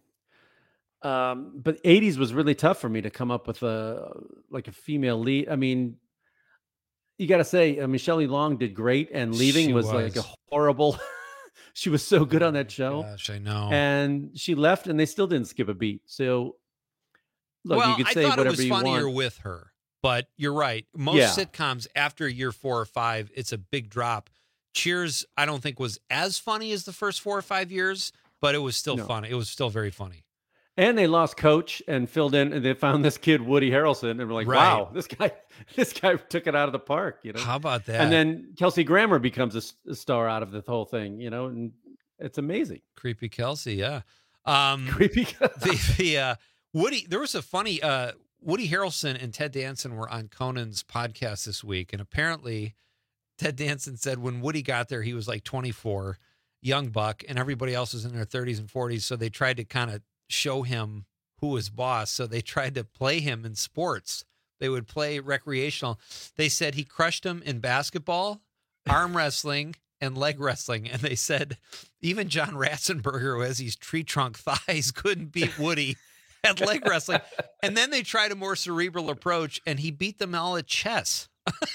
80s was really tough for me to come up with a female lead. I mean, you got to say, Shelley Long did great, and Leaving was like a horrible. She was so good on that show. Gosh, I know. And she left, and they still didn't skip a beat. So, look, you could say I thought whatever you want. It was funnier with her. But you're right. Most sitcoms after year 4 or 5, it's a big drop. Cheers, I don't think was as funny as the first 4 or 5 years, but it was still funny. It was still very funny. And they lost Coach and filled in, and they found this kid Woody Harrelson, and we're like, wow, this guy took it out of the park. How about that? And then Kelsey Grammer becomes a star out of the whole thing. And it's amazing. Creepy Kelsey, yeah. Creepy Kelsey. Woody. There was a funny. Woody Harrelson and Ted Danson were on Conan's podcast this week, and apparently Ted Danson said when Woody got there, he was like 24, young buck, and everybody else was in their 30s and 40s, so they tried to kind of show him who was boss, so they tried to play him in sports. They would play recreational. They said he crushed him in basketball, arm wrestling, and leg wrestling, and they said even John Ratzenberger, who has these tree trunk thighs, couldn't beat Woody at leg wrestling. And then they tried a more cerebral approach, and he beat them all at chess.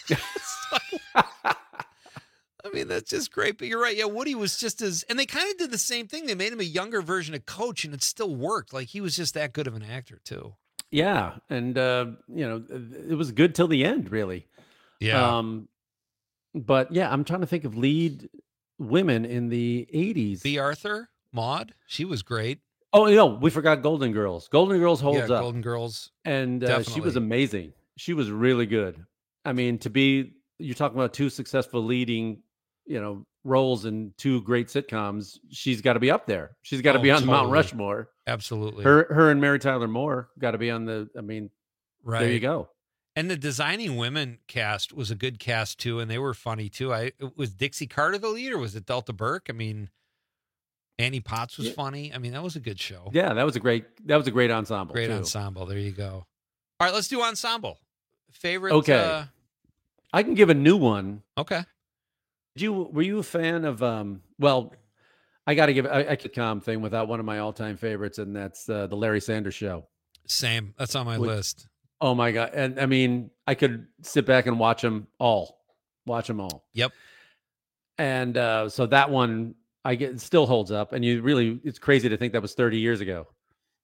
I mean, that's just great. But you're right. Yeah, Woody was just and they kind of did the same thing. They made him a younger version of Coach, and it still worked. Like, he was just that good of an actor, too. Yeah. And, it was good till the end, really. Yeah. But, yeah, I'm trying to think of lead women in the 80s. Bea Arthur, Maude, she was great. Oh, we forgot Golden Girls. Golden Girls holds up. Golden Girls. And she was amazing. She was really good. I mean, you're talking about 2 successful leading, roles in 2 great sitcoms. She's got to be up there. She's got to be on Mount Rushmore. Absolutely. Her and Mary Tyler Moore got to be on right. There you go. And the Designing Women cast was a good cast too, and they were funny too. Was Dixie Carter the lead, or was it Delta Burke? I mean, Annie Potts was funny. I mean, that was a good show. Yeah, that was a great ensemble. Great ensemble. There you go. All right, let's do ensemble. Favorite. Okay. I can give a new one. Okay. Were you a fan of? Well, I got to give a sitcom thing without one of my all-time favorites, and that's the Larry Sanders Show. Same. That's on my list. Oh my God! And I mean, I could sit back and watch them all. Yep. And so that one, it still holds up, and it's crazy to think that was 30 years ago.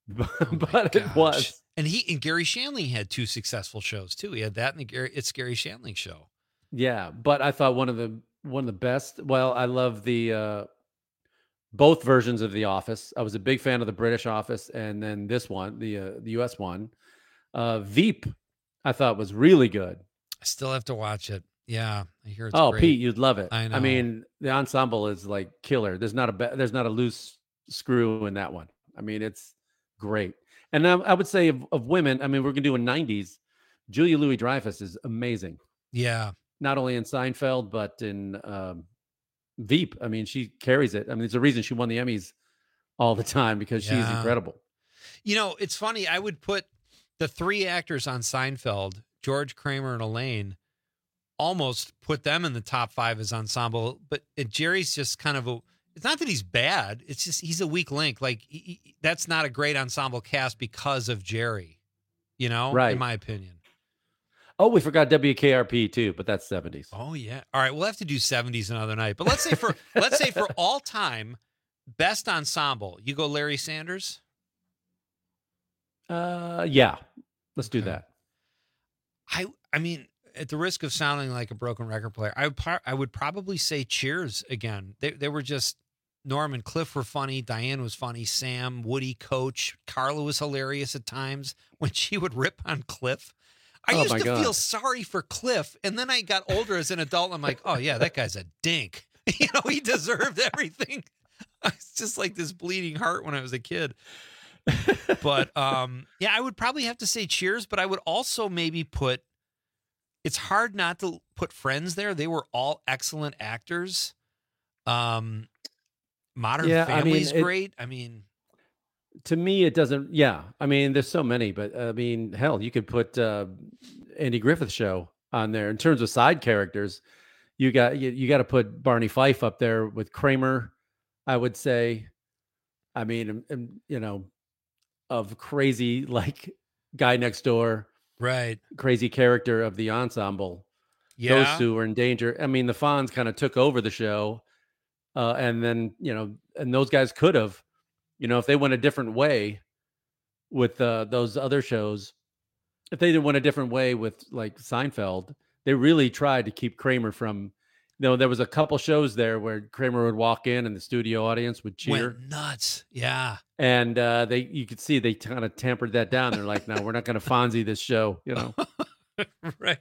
but it was. And Gary Shandling had 2 successful shows too. He had that and It's Gary Shandling show. Yeah, but I thought one of the best. Well, I love the both versions of The Office. I was a big fan of the British Office, and then this one, the U.S. one, Veep. I thought was really good. I still have to watch it. Yeah, I hear it's great. Pete, you'd love it. I know. I mean, the ensemble is like killer. There's not a loose screw in that one. I mean, it's great. And I would say of women, I mean, we're gonna do in '90s. Julia Louis-Dreyfus is amazing. Yeah, not only in Seinfeld but in Veep. I mean, she carries it. I mean, there's a reason she won the Emmys all the time because she's incredible. You know, it's funny. I would put the 3 actors on Seinfeld, George, Kramer, and Elaine, almost put them in the top 5 as ensemble. But Jerry's just kind of it's not that he's bad. It's just he's a weak link. Like that's not a great ensemble cast because of Jerry, you know, right. In my opinion. Oh, we forgot WKRP too, but that's 70s. Oh yeah. All right, we'll have to do 70s another night. But let's say for all time best ensemble, you go Larry Sanders? Yeah. Let's do that. I mean, at the risk of sounding like a broken record player, I would probably say Cheers again. They were just Norm and Cliff were funny, Diane was funny, Sam, Woody, Coach, Carla was hilarious at times when she would rip on Cliff. I used to feel sorry for Cliff, and then I got older as an adult, and I'm like, oh, yeah, that guy's a dink. You know, he deserved everything. I was just like this bleeding heart when I was a kid. But, yeah, I would probably have to say Cheers, but I would also maybe put, it's hard not to put Friends there. They were all excellent actors. Modern Family's great. I mean... To me, it doesn't. Yeah, I mean, there's so many, but I mean, hell, you could put Andy Griffith Show on there in terms of side characters. You got to put Barney Fife up there with Kramer. I would say. I mean, you know, of crazy like guy next door, right? Crazy character of the ensemble. Yeah, those two were in danger. I mean, the Fonz kind of took over the show, and then and those guys could have. You know, if they went a different way with those other shows, if they went a different way with like Seinfeld, they really tried to keep Kramer from, there was a couple shows there where Kramer would walk in and the studio audience would cheer. Went nuts. Yeah. And you could see they kind of tampered that down. They're like, no, we're not going to Fonzie this show, you know? Right.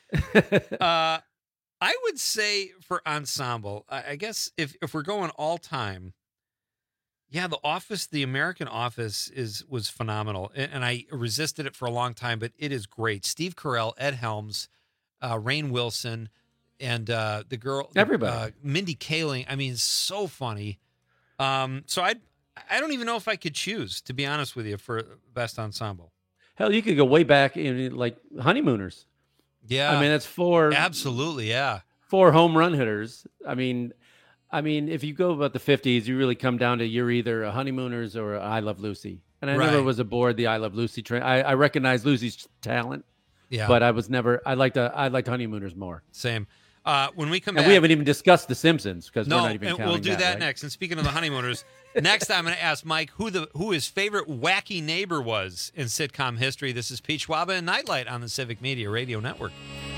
I would say for ensemble, I guess if we're going all time, yeah, The Office, the American Office was phenomenal, and I resisted it for a long time, but it is great. Steve Carell, Ed Helms, Rainn Wilson, and the girl, everybody, Mindy Kaling. I mean, so funny. So I don't even know if I could choose, to be honest with you, for best ensemble. Hell, you could go way back in like Honeymooners. Yeah, I mean that's 4. Absolutely, yeah, 4 home run hitters. I mean, if you go about the 50s, you really come down to you're either a Honeymooners or a I Love Lucy. And I never was aboard the I Love Lucy train. I recognize Lucy's talent, but I liked Honeymooners more. Same. When we come back, we haven't even discussed The Simpsons because we're not even counting we'll do that right? next. And speaking of the Honeymooners, next I'm going to ask Mike who his favorite wacky neighbor was in sitcom history. This is Pete Schwaba and Nightlight on the Civic Media Radio Network.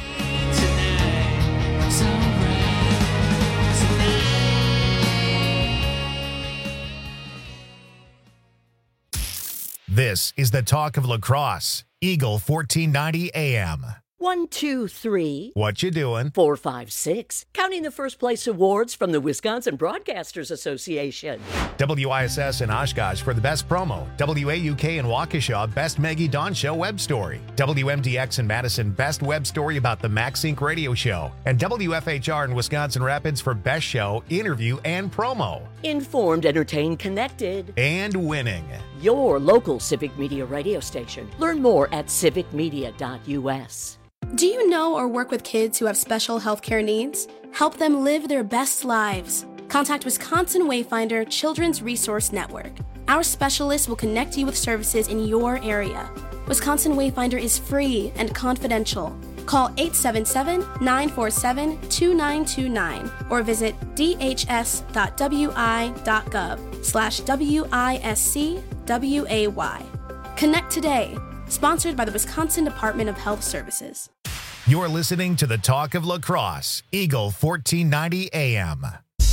This is the talk of lacrosse. Eagle 1490 AM. 1, 2, 3. What you doing? 4, 5, 6. Counting the first place awards from the Wisconsin Broadcasters Association. WISS in Oshkosh for the best promo. WAUK in Waukesha, best Maggie Dawn Show web story. WMDX in Madison, best web story about the MaxSync radio show. And WFHR in Wisconsin Rapids for best show, interview, and promo. Informed, entertained, connected. And winning. Your local Civic Media radio station. Learn more at civicmedia.us. Do you know or work with kids who have special healthcare needs? Help them live their best lives. Contact Wisconsin Wayfinder Children's Resource Network. Our specialists will connect you with services in your area. Wisconsin Wayfinder is free and confidential. Call 877-947-2929 or visit dhs.wi.gov/WISC WAY. Connect today. Sponsored by the Wisconsin Department of Health Services. You're listening to the Talk of La Crosse, Eagle 1490 AM.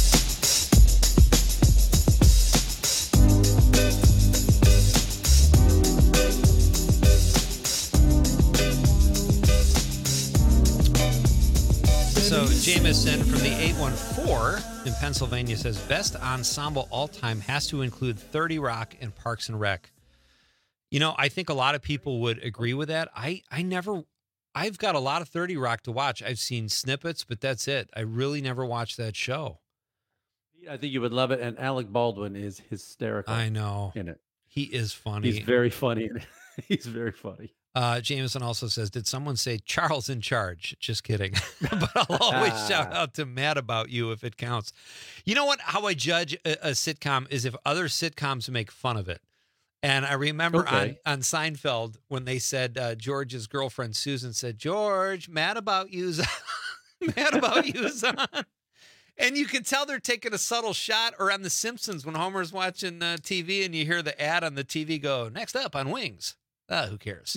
So Jameson from the 814 in Pennsylvania says, best ensemble all time has to include 30 Rock and Parks and Rec. You know, I think a lot of people would agree with that. I've got a lot of 30 Rock to watch. I've seen snippets, but that's it. I really never watched that show. I think you would love it. And Alec Baldwin is hysterical. I know. In it. He is funny. He's very funny in it. He's very funny. Jameson also says, did someone say Charles in charge? Just kidding. But I'll always shout out to Mad About You if it counts. You know what? How I judge a sitcom is if other sitcoms make fun of it. And I remember on Seinfeld when they said George's girlfriend Susan said, George, Mad About You's Mad About You's on. And you can tell they're taking a subtle shot. Or on The Simpsons when Homer's watching TV and you hear the ad on the TV go, next up on Wings. Who cares?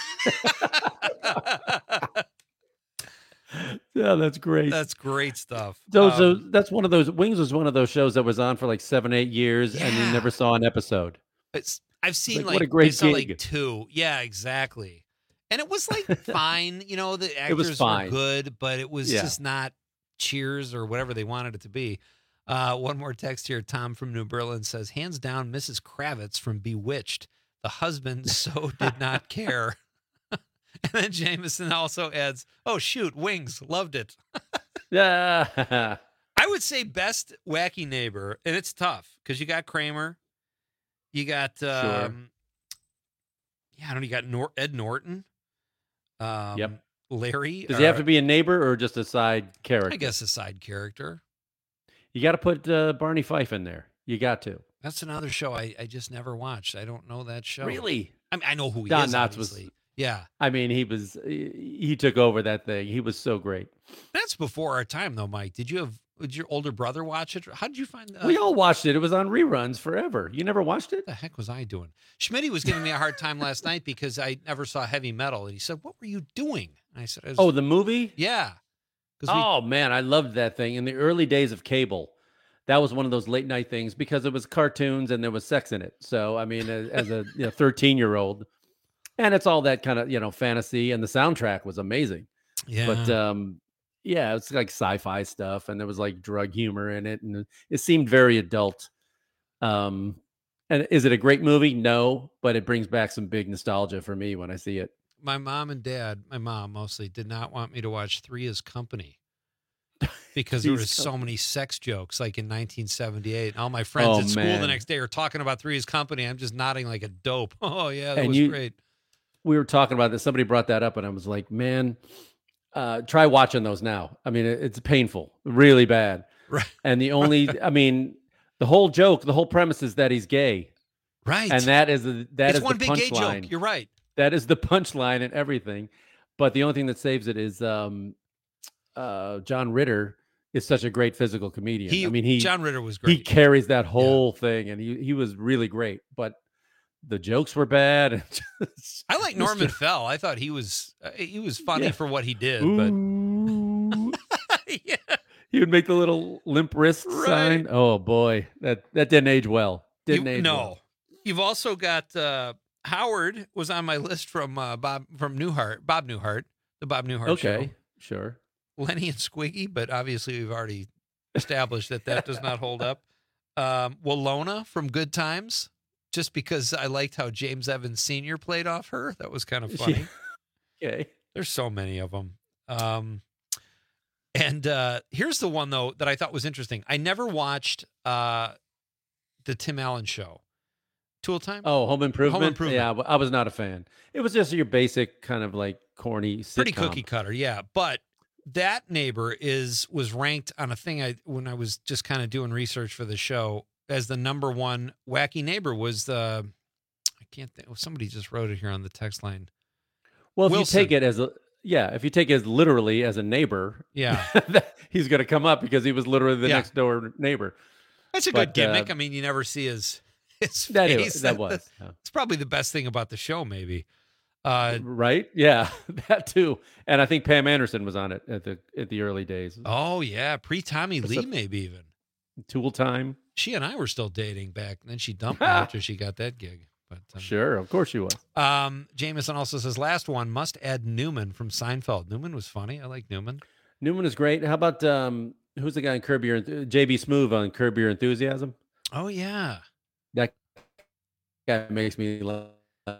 Yeah, that's great. That's great stuff. So that's one of those. Wings was one of those shows that was on for like 7-8 years, and you never saw an episode. I've seen what a great gig. like 2. Yeah, exactly. And it was like fine. You know, the actors were good, but it was just not Cheers or whatever they wanted it to be. One more text here. Tom from New Berlin says, hands down, Mrs. Kravitz from Bewitched. The husband so did not care. And then Jameson also adds, oh, shoot, Wings, loved it. Yeah. I would say best wacky neighbor, and it's tough because you got Kramer. You got, you got Ed Norton. Yep. Larry. Does he have to be a neighbor or just a side character? I guess a side character. You got to put Barney Fife in there. You got to. That's another show I just never watched. I don't know that show. Really? I mean, I know who he Don is, Knotts obviously. Yeah. I mean, he took over that thing. He was so great. That's before our time, though, Mike. Did your older brother watch it? How did you find that? We all watched it. It was on reruns forever. You never watched it? What the heck was I doing? Schmitty was giving me a hard time last night because I never saw Heavy Metal. And he said, what were you doing? And I said, the movie? Yeah. Man, I loved that thing. In the early days of cable, that was one of those late night things because it was cartoons and there was sex in it. So, I mean, as a 13-year-old, and it's all that kind of, fantasy, and the soundtrack was amazing. Yeah. But, it's like sci-fi stuff, and there was like drug humor in it, and it seemed very adult. And is it a great movie? No, but it brings back some big nostalgia for me when I see it. My mom and dad, my mom mostly, did not want me to watch Three's Company because there was so many sex jokes, like in 1978. And all my friends at school the next day are talking about Three's Company. I'm just nodding like a dope. Oh, yeah, that was great. We were talking about this. Somebody brought that up, and I was like, man, try watching those now. I mean, it's painful, really bad. Right. And the only, the whole joke, the whole premise is that he's gay. Right. And that is one the big gay punchline. joke. You're right. That is the punchline and everything. But the only thing that saves it is John Ritter is such a great physical comedian. John Ritter was great. He carries that whole thing, and he was really great. But the jokes were bad. And I like Norman Fell. I thought he was funny for what he did. But yeah. He would make the little limp wrist sign. Oh boy, that didn't age well. Well. You've also got Howard was on my list from Bob Newhart, the Bob Newhart show. Okay, sure. Lenny and Squiggy, but obviously we've already established that does not hold up. Walona from Good Times, just because I liked how James Evans Sr. played off her. That was kind of funny. Okay. There's so many of them. And here's the one, though, that I thought was interesting. I never watched the Tim Allen Show. Tool Time? Oh, Home Improvement? Home Improvement. Yeah, I was not a fan. It was just your basic kind of like corny sitcom. Pretty cookie cutter, yeah. But that neighbor was ranked on a thing when I was just kind of doing research for the show as the number one wacky neighbor was the, I can't think, somebody just wrote it here on the text line. Well, if Wilson. you take it as if you take it as literally as a neighbor, yeah, he's going to come up because he was literally the next door neighbor. That's a good gimmick. I mean, you never see his his That face. was. It's probably the best thing about the show, maybe. Right? Yeah, that too. And I think Pam Anderson was on it at the early days. Oh yeah, pre-Tommy Lee, maybe even. Tool Time. She and I were still dating back, and then she dumped me after she got that gig. But sure, of course she was. Jameson also says, last one, must add Newman from Seinfeld. Newman was funny. I like Newman. Newman is great. How about who's the guy in Curb Your JB Smoove on Curb Your Enthusiasm? Oh yeah, that guy makes me laugh.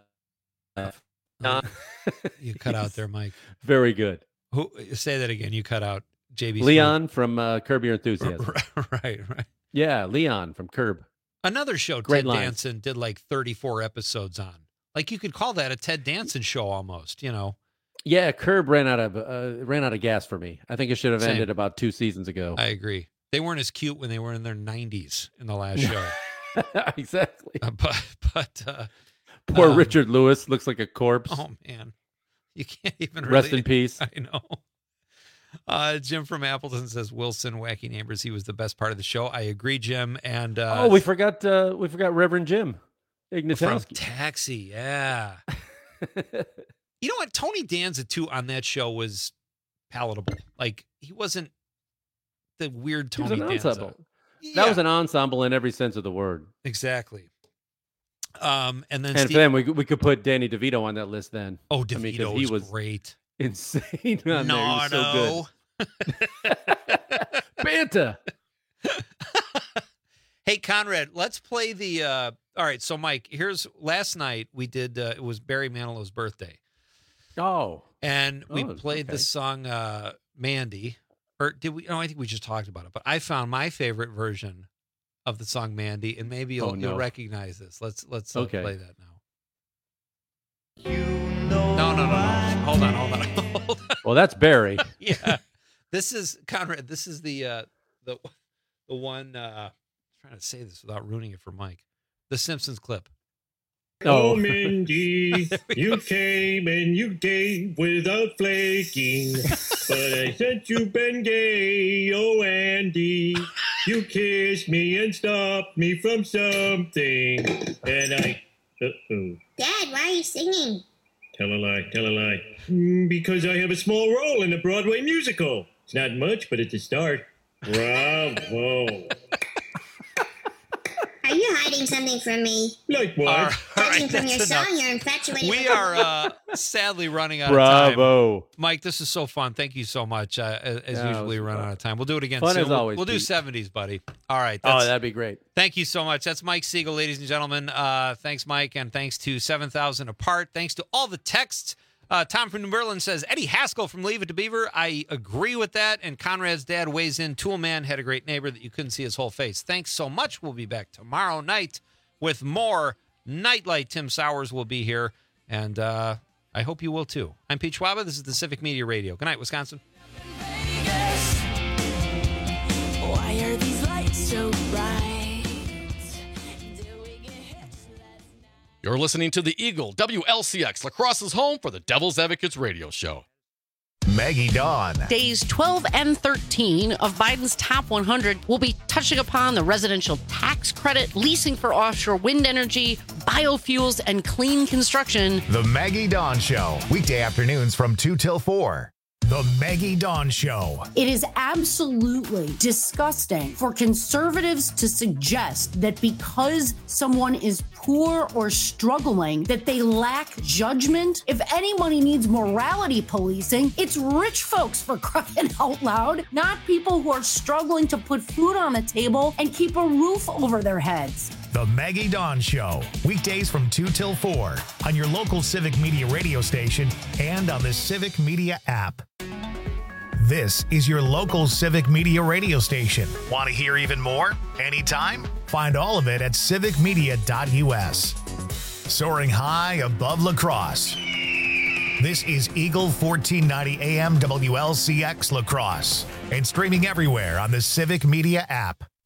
You cut out there, Mike. Very good. Who? Say that again. You cut out JB Leon from Curb Your Enthusiasm. Right. Yeah, Leon from Curb. Another show Great Ted lines. Danson did like 34 episodes on. Like you could call that a Ted Danson show almost, you know. Yeah, Curb ran out of gas for me. I think it should have Same. ended about 2 seasons ago. I agree. They weren't as cute when they were in their 90s in the last show. Exactly. But poor Richard Lewis looks like a corpse. Oh man, you can't even Rest really, in peace. I know. Jim from Appleton says Wilson, Wacky Neighbors. He was the best part of the show. I agree, Jim. And we forgot Reverend Jim from Ignatowski. Taxi. Yeah. You know what? Tony Danza too on that show was palatable. Like he wasn't the weird He was Tony an Danza. ensemble. That was an ensemble in every sense of the word. Exactly. And then we could put Danny DeVito on that list then. Oh, I mean, 'cause DeVito he was was great. Insane on there. He was so good. Banta. Hey, Conrad, let's play the all right, so Mike, last night we did it was Barry Manilow's birthday. Oh. And we played the song Mandy. Or did we? No, I think we just talked about it. But I found my favorite version of the song Mandy, and maybe you'll recognize this. Let's play that now. No. Hold on. Well, that's Barry. Yeah. This is Conrad. This is the one I'm trying to say this without ruining it for Mike. The Simpsons clip. Oh, Mindy, you came and you gave without flaking. But I said you've been gay, oh, Andy. You kissed me and stopped me from something. And I... Uh-oh. Dad, why are you singing? Tell a lie. Because I have a small role in a Broadway musical. It's not much, but it's a start. Bravo. Are you hiding something from me? Like what? Judging from your song, you're infatuated We with are sadly running out of time. Bravo. Mike, this is so fun. Thank you so much. As usually, we run out of time. We'll do it again Fun soon. as always, We'll do Pete. 70s, buddy. All right. That'd be great. Thank you so much. That's Mike Siegel, ladies and gentlemen. Thanks, Mike, and thanks to 7,000 Apart. Thanks to all the texts. Tom from New Berlin says, Eddie Haskell from Leave It to Beaver. I agree with that. And Conrad's dad weighs in. Tool Man had a great neighbor that you couldn't see his whole face. Thanks so much. We'll be back tomorrow night with more Nightlight. Tim Sowers will be here, and I hope you will too. I'm Pete Schwaba. This is the Civic Media Radio. Good night, Wisconsin. Why are these lights so bright? You're listening to the Eagle, WLCX, La Crosse's home for the Devil's Advocates radio show. Maggie Dawn. Days 12 and 13 of Biden's top 100 will be touching upon the residential tax credit, leasing for offshore wind energy, biofuels, and clean construction. The Maggie Dawn Show. Weekday afternoons from 2 till 4. The Maggie Dawn Show. It is absolutely disgusting for conservatives to suggest that because someone is poor or struggling, that they lack judgment. If anybody needs morality policing, it's rich folks, for crying out loud, not people who are struggling to put food on the table and keep a roof over their heads. The Maggie Dawn Show. Weekdays from 2 till 4 on your local Civic Media radio station and on the Civic Media app. This is your local Civic Media radio station. Want to hear even more? Anytime? Find all of it at civicmedia.us. Soaring high above La Crosse. This is Eagle 1490 AM WLCX La Crosse and streaming everywhere on the Civic Media app.